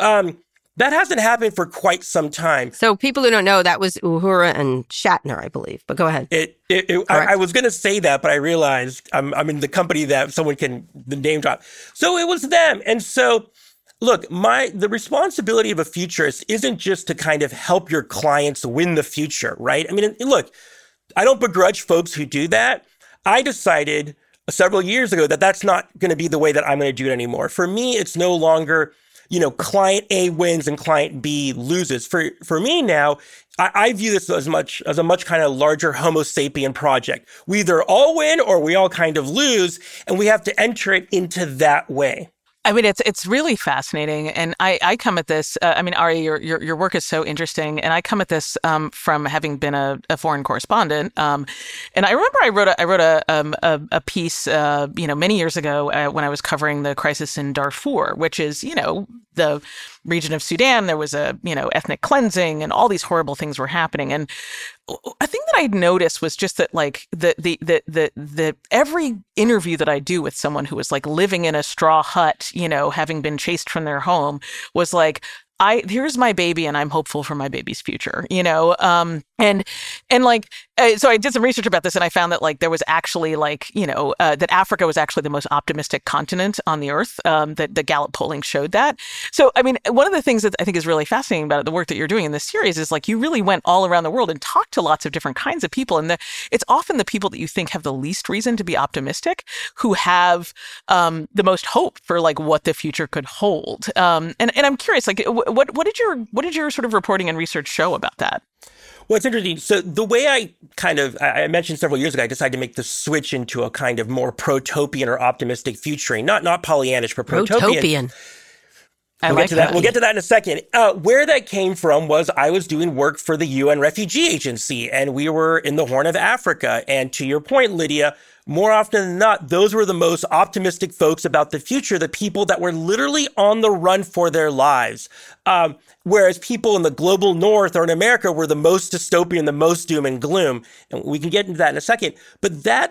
G: That hasn't happened for quite some time.
C: So people who don't know, that was Uhura and Shatner, I believe. But go ahead.
G: I was going to say that, but I realized I'm in the company that someone can the name drop. So it was them. And so, look, the responsibility of a futurist isn't just to kind of help your clients win the future, right? I mean, look, I don't begrudge folks who do that. I decided several years ago that that's not going to be the way that I'm going to do it anymore. For me, it's no longer client A wins and client B loses. For me now, I view this as a much kind of larger Homo sapien project. We either all win or we all kind of lose, and we have to enter it into that way.
D: I mean, it's really fascinating, and I come at this. Ari, your work is so interesting, and I come at this from having been a foreign correspondent. And I remember I wrote a piece, many years ago when I was covering the crisis in Darfur, which is the region of Sudan. There was a ethnic cleansing, and all these horrible things were happening. And a thing that I'd noticed was just that, like, the every interview that I do with someone who was like living in a straw hut, having been chased from their home, was like, here's my baby and I'm hopeful for my baby's future, so I did some research about this, and I found that like there was actually that Africa was actually the most optimistic continent on the earth. That the Gallup polling showed that. So, I mean, one of the things that I think is really fascinating about the work that you're doing in this series is like you really went all around the world and talked to lots of different kinds of people. And it's often the people that you think have the least reason to be optimistic who have the most hope for like what the future could hold. And I'm curious, like, what did your sort of reporting and research show about that?
G: Well, it's interesting. So the way I mentioned several years ago, I decided to make the switch into a kind of more protopian or optimistic futuring, not Pollyannish, but protopian. We'll get to that in a second. Where that came from was I was doing work for the UN Refugee Agency, and we were in the Horn of Africa. And to your point, Lydia, more often than not, those were the most optimistic folks about the future, the people that were literally on the run for their lives. Whereas people in the global north or in America were the most dystopian, the most doom and gloom. And we can get into that in a second. But that's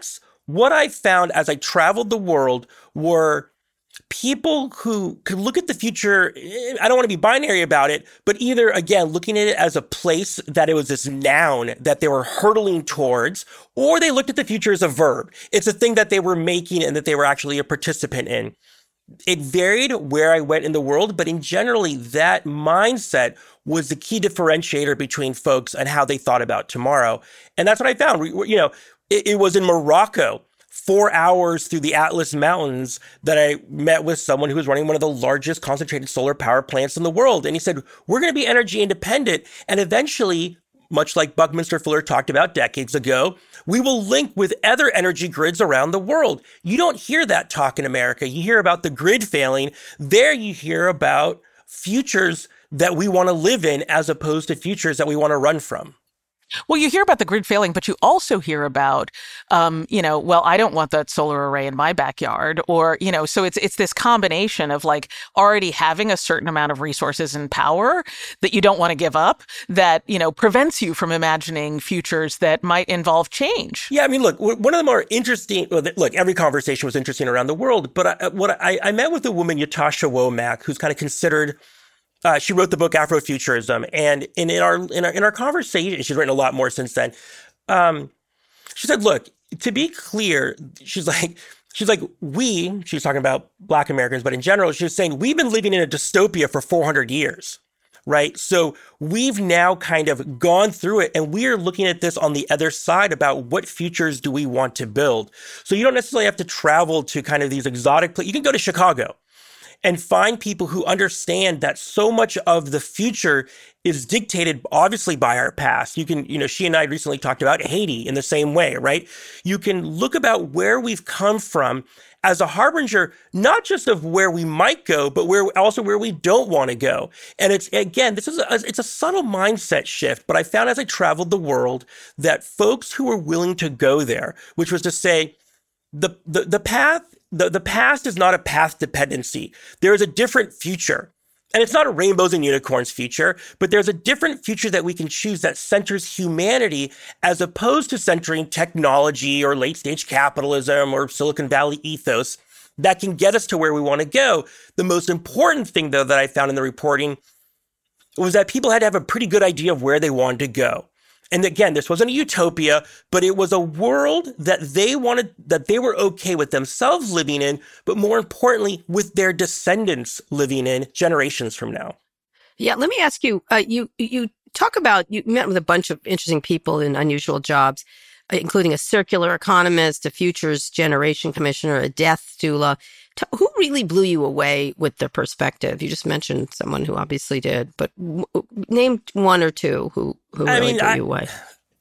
G: what I found as I traveled the world were people who could look at the future. I don't want to be binary about it, but either, again, looking at it as a place that it was this noun that they were hurtling towards, or they looked at the future as a verb. It's a thing that they were making and that they were actually a participant in. It varied where I went in the world, but in generally, that mindset was the key differentiator between folks and how they thought about tomorrow. And that's what I found. It was in Morocco, 4 hours through the Atlas Mountains, that I met with someone who was running one of the largest concentrated solar power plants in the world. And he said, we're going to be energy independent. And eventually, much like Buckminster Fuller talked about decades ago, we will link with other energy grids around the world. You don't hear that talk in America. You hear about the grid failing. There you hear about futures that we want to live in as opposed to futures that we want to run from.
D: Well, you hear about the grid failing, but you also hear about, well, I don't want that solar array in my backyard, or, so it's this combination of like already having a certain amount of resources and power that you don't want to give up that, prevents you from imagining futures that might involve change.
G: Yeah, I mean, look, one of the more interesting, every conversation was interesting around the world, but I met with a woman, Ytasha Womack, who's kind of considered. She wrote the book Afrofuturism, and in our conversation, she's written a lot more since then. She said, "Look, to be clear, she's like, she's talking about Black Americans, but in general, she was saying we've been living in a dystopia for 400 years, right? So we've now kind of gone through it, and we are looking at this on the other side about what futures do we want to build. So you don't necessarily have to travel to kind of these exotic places. You can go to Chicago and find people who understand that so much of the future is dictated, obviously, by our past. You can, she and I recently talked about Haiti in the same way, right? You can look about where we've come from as a harbinger, not just of where we might go, but where we don't want to go. And it's, again, it's a subtle mindset shift, but I found as I traveled the world that folks who were willing to go there, which was to say, the past is not a path dependency. There is a different future. And it's not a rainbows and unicorns future, but there's a different future that we can choose that centers humanity as opposed to centering technology or late stage capitalism or Silicon Valley ethos that can get us to where we want to go. The most important thing, though, that I found in the reporting was that people had to have a pretty good idea of where they wanted to go. And again, this wasn't a utopia, but it was a world that they were okay with themselves living in, but more importantly, with their descendants living in generations from now.
C: Yeah, let me ask you, you talk about, you met with a bunch of interesting people in unusual jobs, including a circular economist, a futures generation commissioner, a death doula. Who really blew you away with their perspective? You just mentioned someone who obviously did, but name one or two who really blew you away.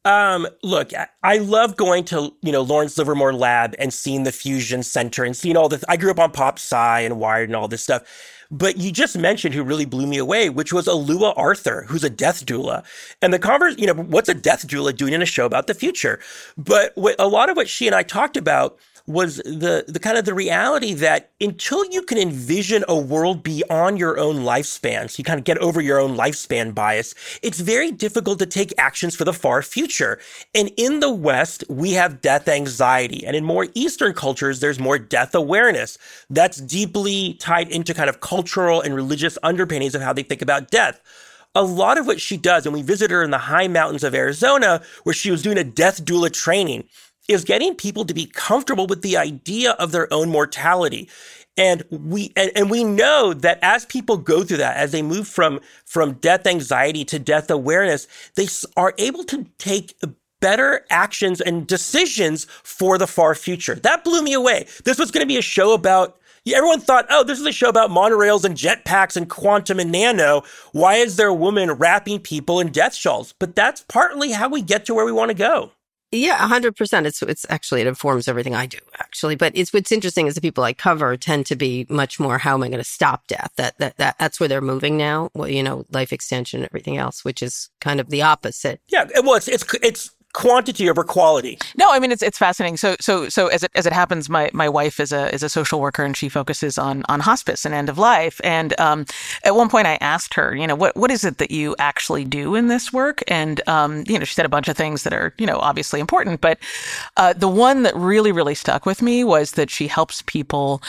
G: Look, I love going to, Lawrence Livermore Lab and seeing the Fusion Center and seeing all the, I grew up on Pop Sci and Wired and all this stuff. But you just mentioned who really blew me away, which was Alua Arthur, who's a death doula. And what's a death doula doing in a show about the future? But a lot of what she and I talked about was the kind of the reality that until you can envision a world beyond your own lifespan, so you kind of get over your own lifespan bias, it's very difficult to take actions for the far future. And in the West, we have death anxiety. And in more Eastern cultures, there's more death awareness. That's deeply tied into kind of cultural and religious underpinnings of how they think about death. A lot of what she does, and we visit her in the high mountains of Arizona, where she was doing a death doula training, is getting people to be comfortable with the idea of their own mortality. And we know that as people go through that, as they move from death anxiety to death awareness, they are able to take better actions and decisions for the far future. That blew me away. This was going to be a show about, everyone thought, oh, this is a show about monorails and jetpacks and quantum and nano. Why is there a woman wrapping people in death shawls? But that's partly how we get to where we want to go.
C: Yeah, 100%. It's actually, it informs everything I do, actually. But what's interesting is the people I cover tend to be much more, how am I going to stop death? That's where they're moving now. Well, life extension and everything else, which is kind of the opposite.
G: Yeah, well, it's quantity over quality.
D: No, I mean it's fascinating. So as it happens, my wife is a social worker, and she focuses on hospice and end of life. And at one point, I asked her, what is it that you actually do in this work? And she said a bunch of things that are obviously important, but the one that really stuck with me was that she helps people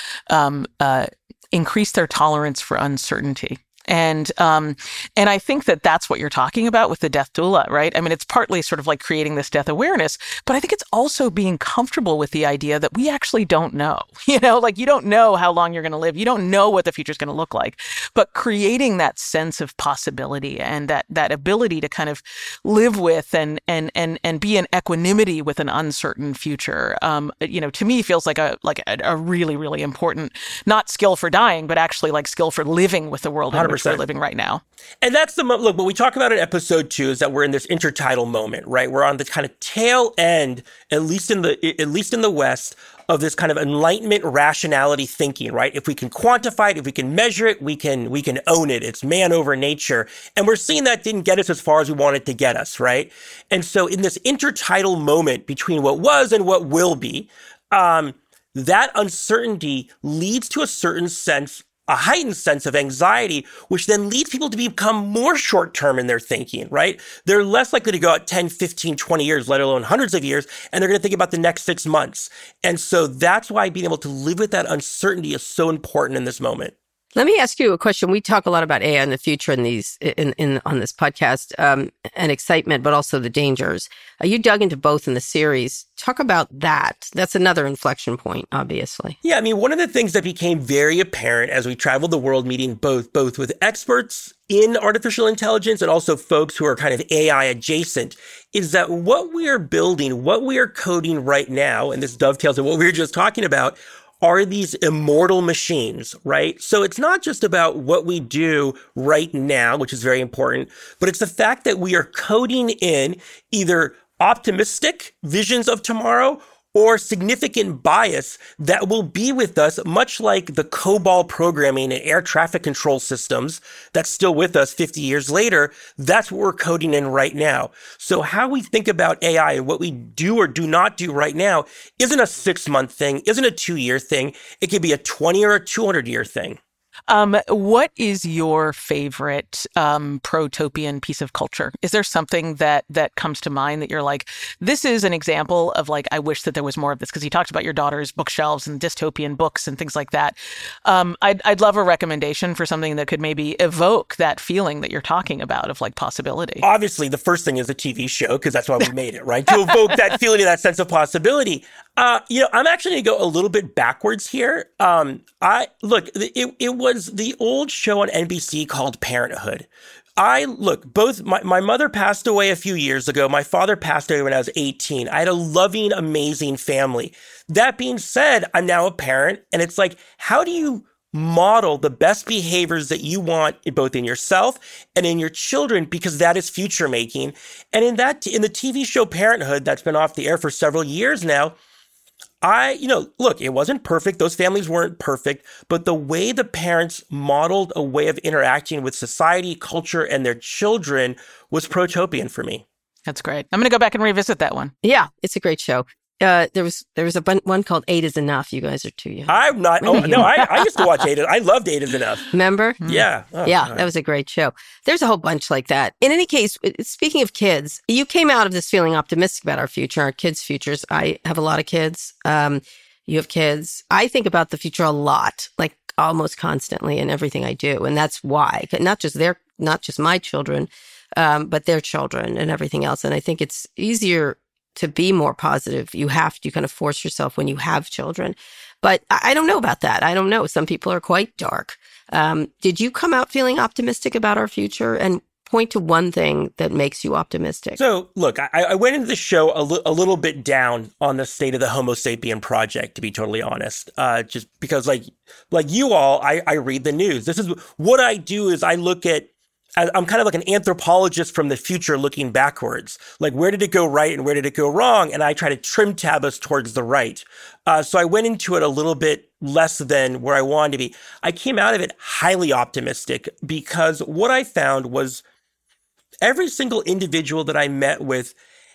D: increase their tolerance for uncertainty. And I think that that's what you're talking about with the death doula, right? I mean, it's partly sort of like creating this death awareness, but I think it's also being comfortable with the idea that we actually don't know. Like you don't know how long you're going to live. You don't know what the future is going to look like. But creating that sense of possibility and that ability to kind of live with and be in equanimity with an uncertain future, to me feels like a really important, not skill for dying, but actually like skill for living with the world in which we're living right now.
G: And that's look, what we talk about in episode 2 is that we're in this intertidal moment, right? We're on the kind of tail end, at least in the West, of this kind of enlightenment rationality thinking, right? If we can quantify it, if we can measure it, we can own it. It's man over nature. And we're seeing that didn't get us as far as we wanted to get us, right? And so in this intertidal moment between what was and what will be, that uncertainty leads to a heightened sense of anxiety, which then leads people to become more short-term in their thinking, right? They're less likely to go out 10, 15, 20 years, let alone hundreds of years, and they're going to think about the next 6 months. And so that's why being able to live with that uncertainty is so important in this moment.
C: Let me ask you a question. We talk a lot about AI in the future on this podcast, and excitement, but also the dangers. You dug into both in the series. Talk about that. That's another inflection point, obviously.
G: Yeah, I mean, one of the things that became very apparent as we traveled the world meeting both with experts in artificial intelligence and also folks who are kind of AI adjacent is that what we are building, what we are coding right now, and this dovetails on what we were just talking about, are these immortal machines, right? So it's not just about what we do right now, which is very important, but it's the fact that we are coding in either optimistic visions of tomorrow or significant bias that will be with us, much like the COBOL programming and air traffic control systems that's still with us 50 years later. That's what we're coding in right now. So how we think about AI and what we do or do not do right now isn't a 6-month thing, isn't a 2-year thing. It could be a 20 or a 200-year thing.
D: What is your favorite protopian piece of culture? Is there something that comes to mind that you're like, this is an example of like, I wish that there was more of this? Because you talked about your daughter's bookshelves and dystopian books and things like that. I'd love a recommendation for something that could maybe evoke that feeling that you're talking about of like possibility.
G: Obviously, the first thing is a TV show, because that's why we made it, right? To evoke that feeling and that sense of possibility. I'm actually going to go a little bit backwards here. It was the old show on NBC called Parenthood. Both my mother passed away a few years ago. My father passed away when I was 18. I had a loving, amazing family. That being said, I'm now a parent, and it's like, how do you model the best behaviors that you want both in yourself and in your children, because that is future making. And in the TV show Parenthood, that's been off the air for several years now, it wasn't perfect. Those families weren't perfect, but the way the parents modeled a way of interacting with society, culture, and their children was protopian for me.
D: That's great. I'm going to go back and revisit that one.
C: Yeah, it's a great show. There was one called 8 is Enough. You guys are too young.
G: I'm not. Oh, no, I used to watch 8. I loved 8 is Enough.
C: Remember?
G: Yeah.
C: Oh, yeah, that was a great show. There's a whole bunch like that. In any case, speaking of kids, you came out of this feeling optimistic about our future, our kids' futures. I have a lot of kids. You have kids. I think about the future a lot, like almost constantly in everything I do. And that's why, not just my children, but their children and everything else. And I think it's easier to be more positive. You kind of force yourself when you have children. But I don't know about that. I don't know. Some people are quite dark. Did you come out feeling optimistic about our future? And point to one thing that makes you optimistic.
G: So, look, I went into the show a little bit down on the state of the Homo sapien project, to be totally honest. Just because, like you all, I read the news. This is what I do is I look at, I'm kind of like an anthropologist from the future looking backwards. Like, where did it go right and where did it go wrong? And I try to trim tab us towards the right. So I went into it a little bit less than where I wanted to be. I came out of it highly optimistic because what I found was every single individual that I met with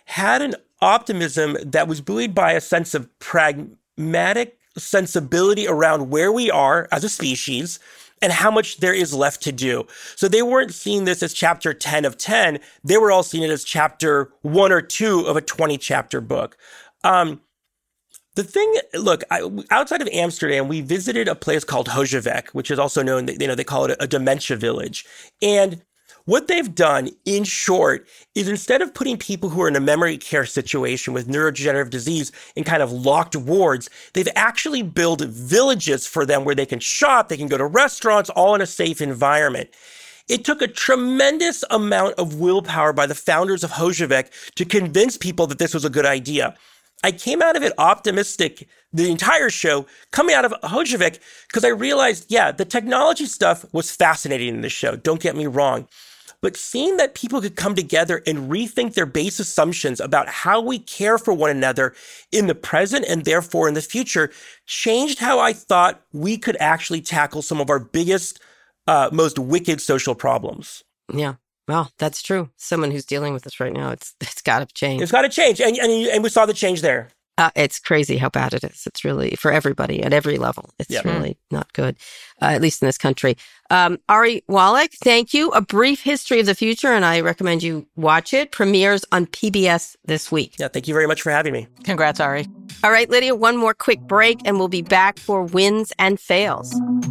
G: had an optimism that was buoyed by a sense of pragmatic sensibility around where we are as a species and how much there is left to do. So they weren't seeing this as chapter 10 of 10. They were all seeing it as chapter 1 or 2 of a 20-chapter book. The thing, look, outside of Amsterdam, we visited a place called Hojevec, which is also known, they call it a dementia village. And what they've done, in short, is instead of putting people who are in a memory care situation with neurodegenerative disease in kind of locked wards, they've actually built villages for them where they can shop, they can go to restaurants, all in a safe environment. It took a tremendous amount of willpower by the founders of Hojevec to convince people that this was a good idea. I came out of it optimistic, the entire show, coming out of Hojevec, because I realized, the technology stuff was fascinating in this show. Don't get me wrong. But seeing that people could come together and rethink their base assumptions about how we care for one another in the present and therefore in the future changed how I thought we could actually tackle some of our biggest, most wicked social problems.
C: Yeah. Well, that's true. Someone who's dealing with this right now, it's got to change.
G: It's got to change. And we saw the change there.
C: It's crazy how bad it is. It's really, for everybody at every level, it's really not good, at least in this country. Ari Wallach, thank you. A Brief History of the Future, and I recommend you watch it. Premieres on PBS this week.
G: Yeah, thank you very much for having me.
D: Congrats, Ari.
C: All right, Lydia, one more quick break, and we'll be back for Wins and Fails.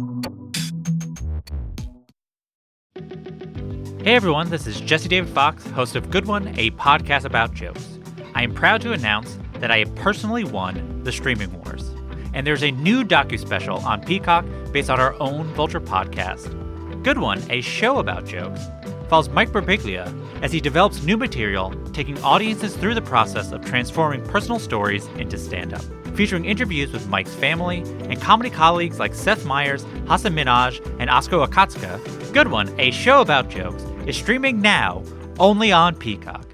H: Hey everyone, this is Jesse David Fox, host of Good One, a podcast about jokes. I am proud to announce that I have personally won the Streaming Wars. And there's a new docu-special on Peacock based on our own Vulture podcast. Good One, a show about jokes, follows Mike Birbiglia as he develops new material, taking audiences through the process of transforming personal stories into stand-up. Featuring interviews with Mike's family and comedy colleagues like Seth Meyers, Hasan Minhaj, and Asko Akatsuka, Good One, a show about jokes, is streaming now only on Peacock.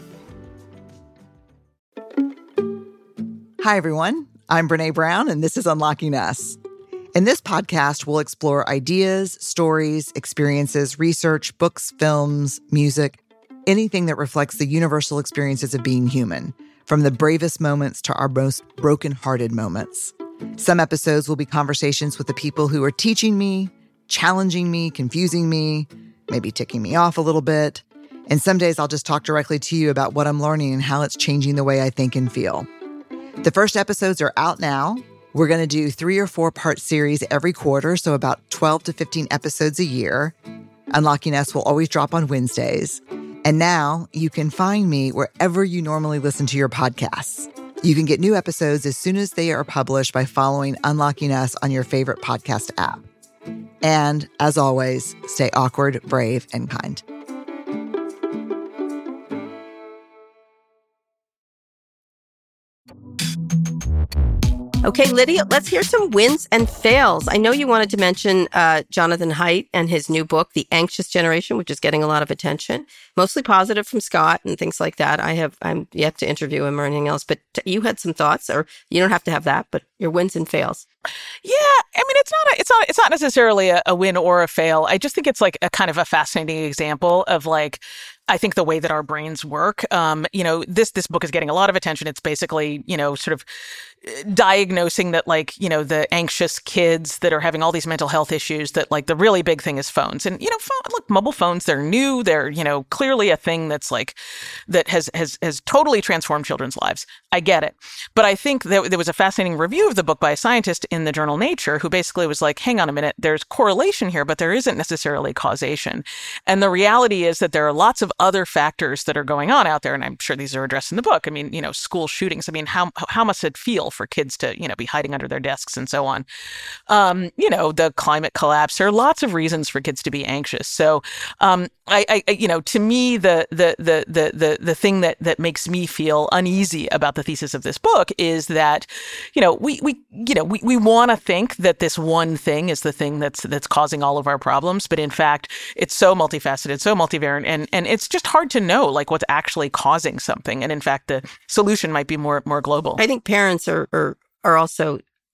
I: Hi, everyone. I'm Brene Brown, and this is Unlocking Us. In this podcast, we'll explore ideas, stories, experiences, research, books, films, music, anything that reflects the universal experiences of being human, from the bravest moments to our most broken-hearted moments. Some episodes will be conversations with the people who are teaching me, challenging me, confusing me, maybe ticking me off a little bit. And some days I'll just talk directly to you about what I'm learning and how it's changing the way I think and feel. The first episodes are out now. We're going to do 3 or 4 part series every quarter, so about 12 to 15 episodes a year. Unlocking Us will always drop on Wednesdays. And now you can find me wherever you normally listen to your podcasts. You can get new episodes as soon as they are published by following Unlocking Us on your favorite podcast app. And as always, stay awkward, brave, and kind.
C: Okay, Lydia, let's hear some wins and fails. I know you wanted to mention Jonathan Haidt and his new book, The Anxious Generation, which is getting a lot of attention, mostly positive from Scott and things like that. I'm yet to interview him or anything else, but you had some thoughts, or you don't have to have that, but your wins and fails.
D: Yeah, I mean, it's not necessarily a win or a fail. I just think it's like a kind of a fascinating example of like, I think the way that our brains work. This book is getting a lot of attention. It's basically, sort of diagnosing that, like, the anxious kids that are having all these mental health issues, that like the really big thing is phones. And, look, mobile phones, they're new. They're, clearly a thing that's like, that has totally transformed children's lives. I get it. But I think that there was a fascinating review of the book by a scientist in the journal Nature who basically was like, hang on a minute, there's correlation here, but there isn't necessarily causation. And the reality is that there are lots of other factors that are going on out there. And I'm sure these are addressed in the book. I mean, school shootings. I mean, how must it feel for kids to, be hiding under their desks and so on? The climate collapse. There are lots of reasons for kids to be anxious. So, to me, the thing that makes me feel uneasy about the thesis of this book is that, we want to think that this one thing is the thing that's causing all of our problems, but in fact, it's so multifaceted, so multivariant, and it's just hard to know like what's actually causing something. And in fact, the solution might be more global.
C: I think parents are also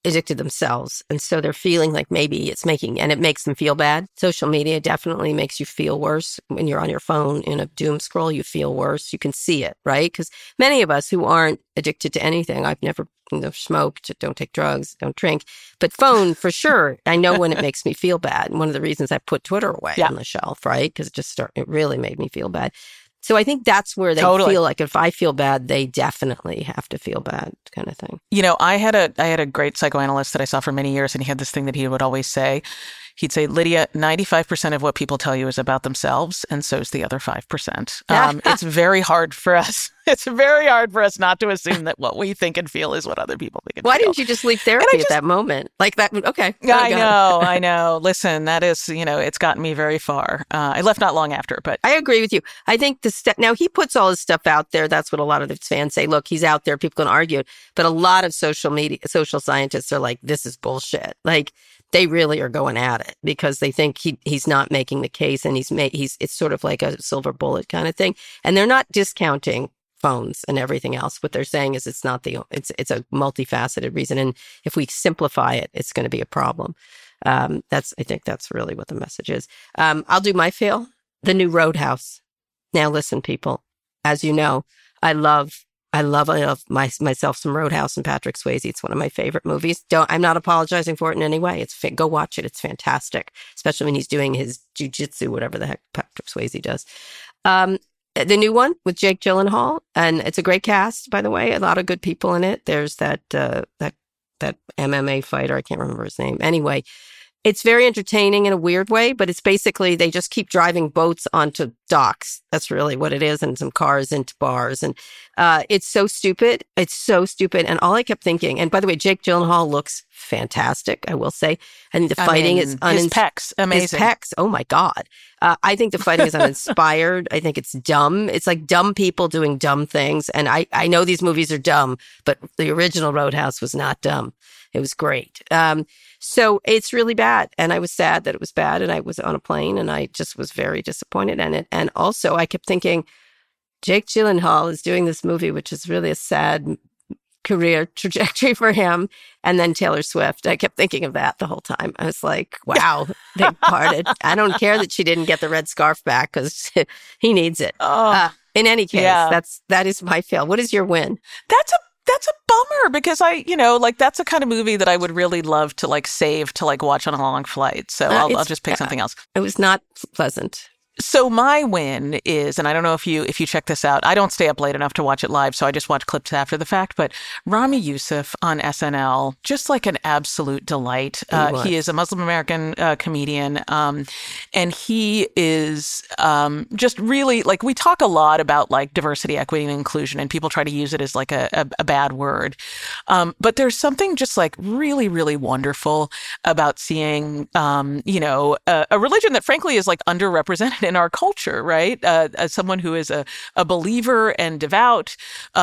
C: addicted themselves. And so they're feeling like maybe it makes them feel bad. Social media definitely makes you feel worse. When you're on your phone in a doom scroll, you feel worse. You can see it, right? Because many of us who aren't addicted to anything, I've never smoked, don't take drugs, don't drink, but phone for sure. I know when it makes me feel bad. And one of the reasons I put Twitter away on the shelf, right? Because it really made me feel bad. So I think that's where they feel like if I feel bad, they definitely have to feel bad, kind of thing.
D: I had a great psychoanalyst that I saw for many years, and he had this thing that he would always say. He'd say, Lydia, 95% of what people tell you is about themselves, and so is the other 5%. It's very hard for us. It's very hard for us not to assume that what we think and feel is what other people think and
C: Why
D: feel.
C: didn't you just leave therapy at that moment? Like that, okay.
D: I know. Listen, that is, it's gotten me very far. I left not long after, but...
C: I agree with you. I think now he puts all his stuff out there. That's what a lot of his fans say. Look, he's out there. People can argue it. But a lot of social scientists are like, this is bullshit. Like, they really are going at it because they think he's not making the case, and it's sort of like a silver bullet kind of thing. And they're not discounting phones and everything else. What they're saying is it's a multifaceted reason. And if we simplify it, it's going to be a problem. I think that's really what the message is. I'll do my fail. The new Roadhouse. Now listen, people, as you know, I love myself some Roadhouse and Patrick Swayze. It's one of my favorite movies. I'm not apologizing for it in any way. Go watch it. It's fantastic, especially when he's doing his jujitsu, whatever the heck Patrick Swayze does. The new one with Jake Gyllenhaal, and it's a great cast, by the way. A lot of good people in it. There's that MMA fighter. I can't remember his name. Anyway, it's very entertaining in a weird way, but it's basically they just keep driving boats onto docks. That's really what it is, and some cars into bars. And it's so stupid. It's so stupid. And all I kept thinking, and by the way, Jake Gyllenhaal looks fantastic, I will say. And the fighting is
D: his pecs, amazing.
C: His pecs, oh my God. I think the fighting is uninspired. I think it's dumb. It's like dumb people doing dumb things. And I know these movies are dumb, but the original Roadhouse was not dumb. It was great. So it's really bad. And I was sad that it was bad. And I was on a plane and I just was very disappointed in it. And also I kept thinking, Jake Gyllenhaal is doing this movie, which is really a sad career trajectory for him. And then Taylor Swift. I kept thinking of that the whole time. I was like, wow, they parted. I don't care that she didn't get the red scarf back because he needs it. In any case, that is my fail. What is your win?
D: That's a bummer because that's a kind of movie that I would really love to save to watch on a long flight. So I'll just pick something else.
C: It was not pleasant.
D: So my win is, and I don't know if you check this out, I don't stay up late enough to watch it live, so I just watch clips after the fact, but Rami Youssef on SNL, just like an absolute delight. He is a Muslim American comedian, and he is just really, we talk a lot about diversity, equity, and inclusion, and people try to use it as a bad word. But there's something just really, really wonderful about seeing, a religion that frankly is underrepresented in our culture, right? As someone who is a believer and devout,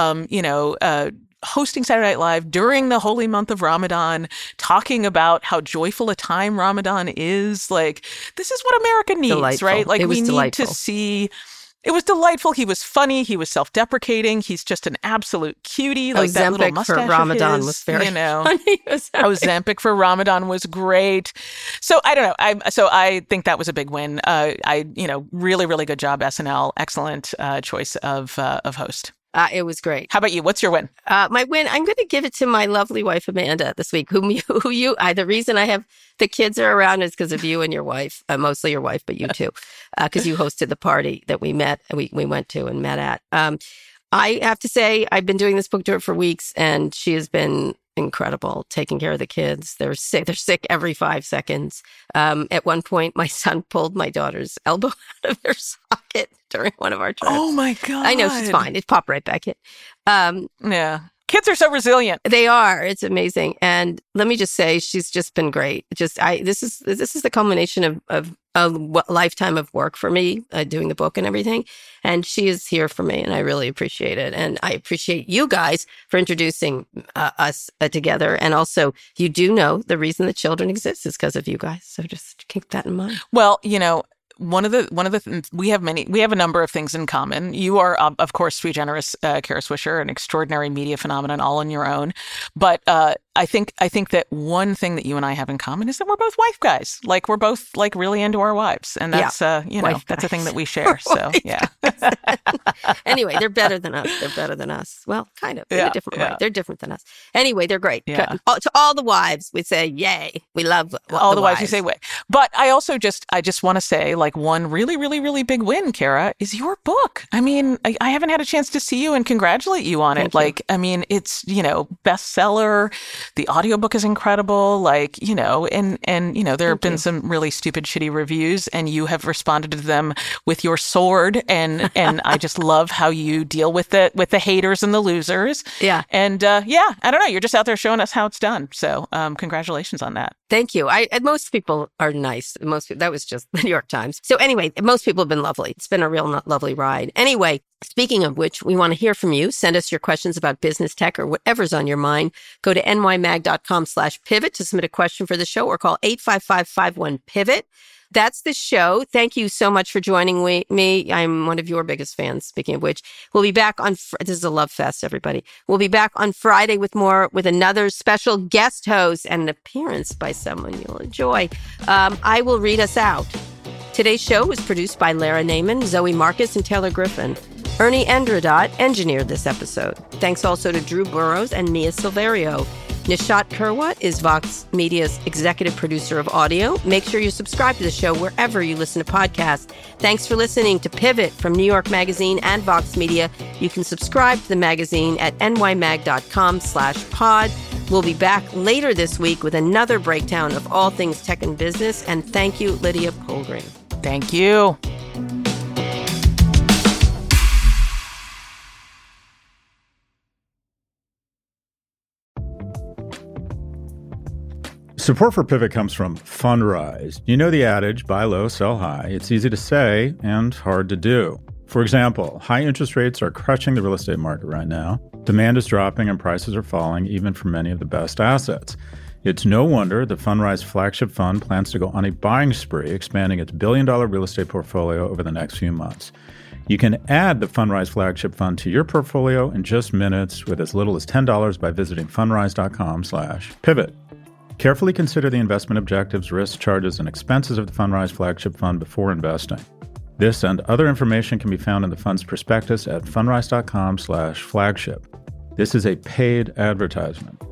D: hosting Saturday Night Live during the holy month of Ramadan, talking about how joyful a time Ramadan is. This is what America needs,
C: delightful.
D: Right? We
C: delightful.
D: Need to see... It was delightful. He was funny. He was self-deprecating. He's just an absolute cutie. That little mustache
C: for Ramadan
D: of his,
C: was very funny.
D: Ozempic for Ramadan was great. So I don't know. I think that was a big win. Really, really good job, SNL. Excellent choice of host.
C: It was great.
D: How about you? What's your win?
C: My win, I'm going to give it to my lovely wife, Amanda, this week, the reason I have the kids are around is because of you and your wife, mostly your wife, but you too, because you hosted the party that we went to and met at. I have to say, I've been doing this book tour for weeks and she has been incredible taking care of the kids. They're sick every 5 seconds. At one point, my son pulled my daughter's elbow out of their socket during one of our trips.
D: Oh my God.
C: I know, she's fine. It popped right back in.
D: Yeah. Kids are so resilient.
C: They are. It's amazing. And let me just say, she's just been great. This is the culmination of a lifetime of work for me, doing the book and everything. And she is here for me, and I really appreciate it. And I appreciate you guys for introducing us together. And also, you do know the reason the children exist is because of you guys. So just keep that in mind.
D: Well, one of the we have a number of things in common. You are, of course, sui generis, Kara Swisher, an extraordinary media phenomenon all on your own. But I think that one thing that you and I have in common is that we're both wife guys. Like we're both like really into our wives, and that's that's a thing that we share. So yeah.
C: Anyway, they're better than us. They're better than us. Well, kind of in a different way. They're different than us. Anyway, they're great.
D: Yeah.
C: To all the wives, we say yay. We love
D: all the wives. We say way. But I just want to say, like, one really, really, really big win, Kara, is your book. I mean, I haven't had a chance to see you and congratulate you on it.
C: Thank you.
D: Like, I mean, it's, bestseller. The audiobook is incredible. Like, and there have been some really stupid, shitty reviews, and you have responded to them with your sword. And I just love how you deal with the haters and the losers.
C: Yeah.
D: And I don't know. You're just out there showing us how it's done. So congratulations on that.
C: Thank you. Most people are nice. That was just the New York Times. So anyway, most people have been lovely. It's been a real lovely ride. Anyway, speaking of which, we want to hear from you. Send us your questions about business, tech, or whatever's on your mind. Go to nymag.com/pivot to submit a question for the show, or call 855-51-PIVOT. That's the show. Thank you so much for joining me. I'm one of your biggest fans, speaking of which. We'll be back on, this is a love fest, everybody. We'll be back on Friday with another special guest host and an appearance by someone you'll enjoy. I will read us out. Today's show was produced by Lara Naiman, Zoe Marcus, and Taylor Griffin. Ernie Endradot engineered this episode. Thanks also to Drew Burrows and Mia Silverio. Nishat Kurwat is Vox Media's executive producer of audio. Make sure you subscribe to the show wherever you listen to podcasts. Thanks for listening to Pivot from New York Magazine and Vox Media. You can subscribe to the magazine at nymag.com/pod. We'll be back later this week with another breakdown of all things tech and business. And thank you, Lydia Polgren.
D: Thank you.
E: Support for Pivot comes from Fundrise. You know the adage, buy low, sell high. It's easy to say and hard to do. For example, high interest rates are crushing the real estate market right now. Demand is dropping and prices are falling, even for many of the best assets. It's no wonder the Fundrise flagship fund plans to go on a buying spree, expanding its billion-dollar real estate portfolio over the next few months. You can add the Fundrise flagship fund to your portfolio in just minutes with as little as $10 by visiting fundrise.com/pivot. Carefully consider the investment objectives, risks, charges, and expenses of the Fundrise flagship fund before investing. This and other information can be found in the fund's prospectus at fundrise.com/flagship. This is a paid advertisement.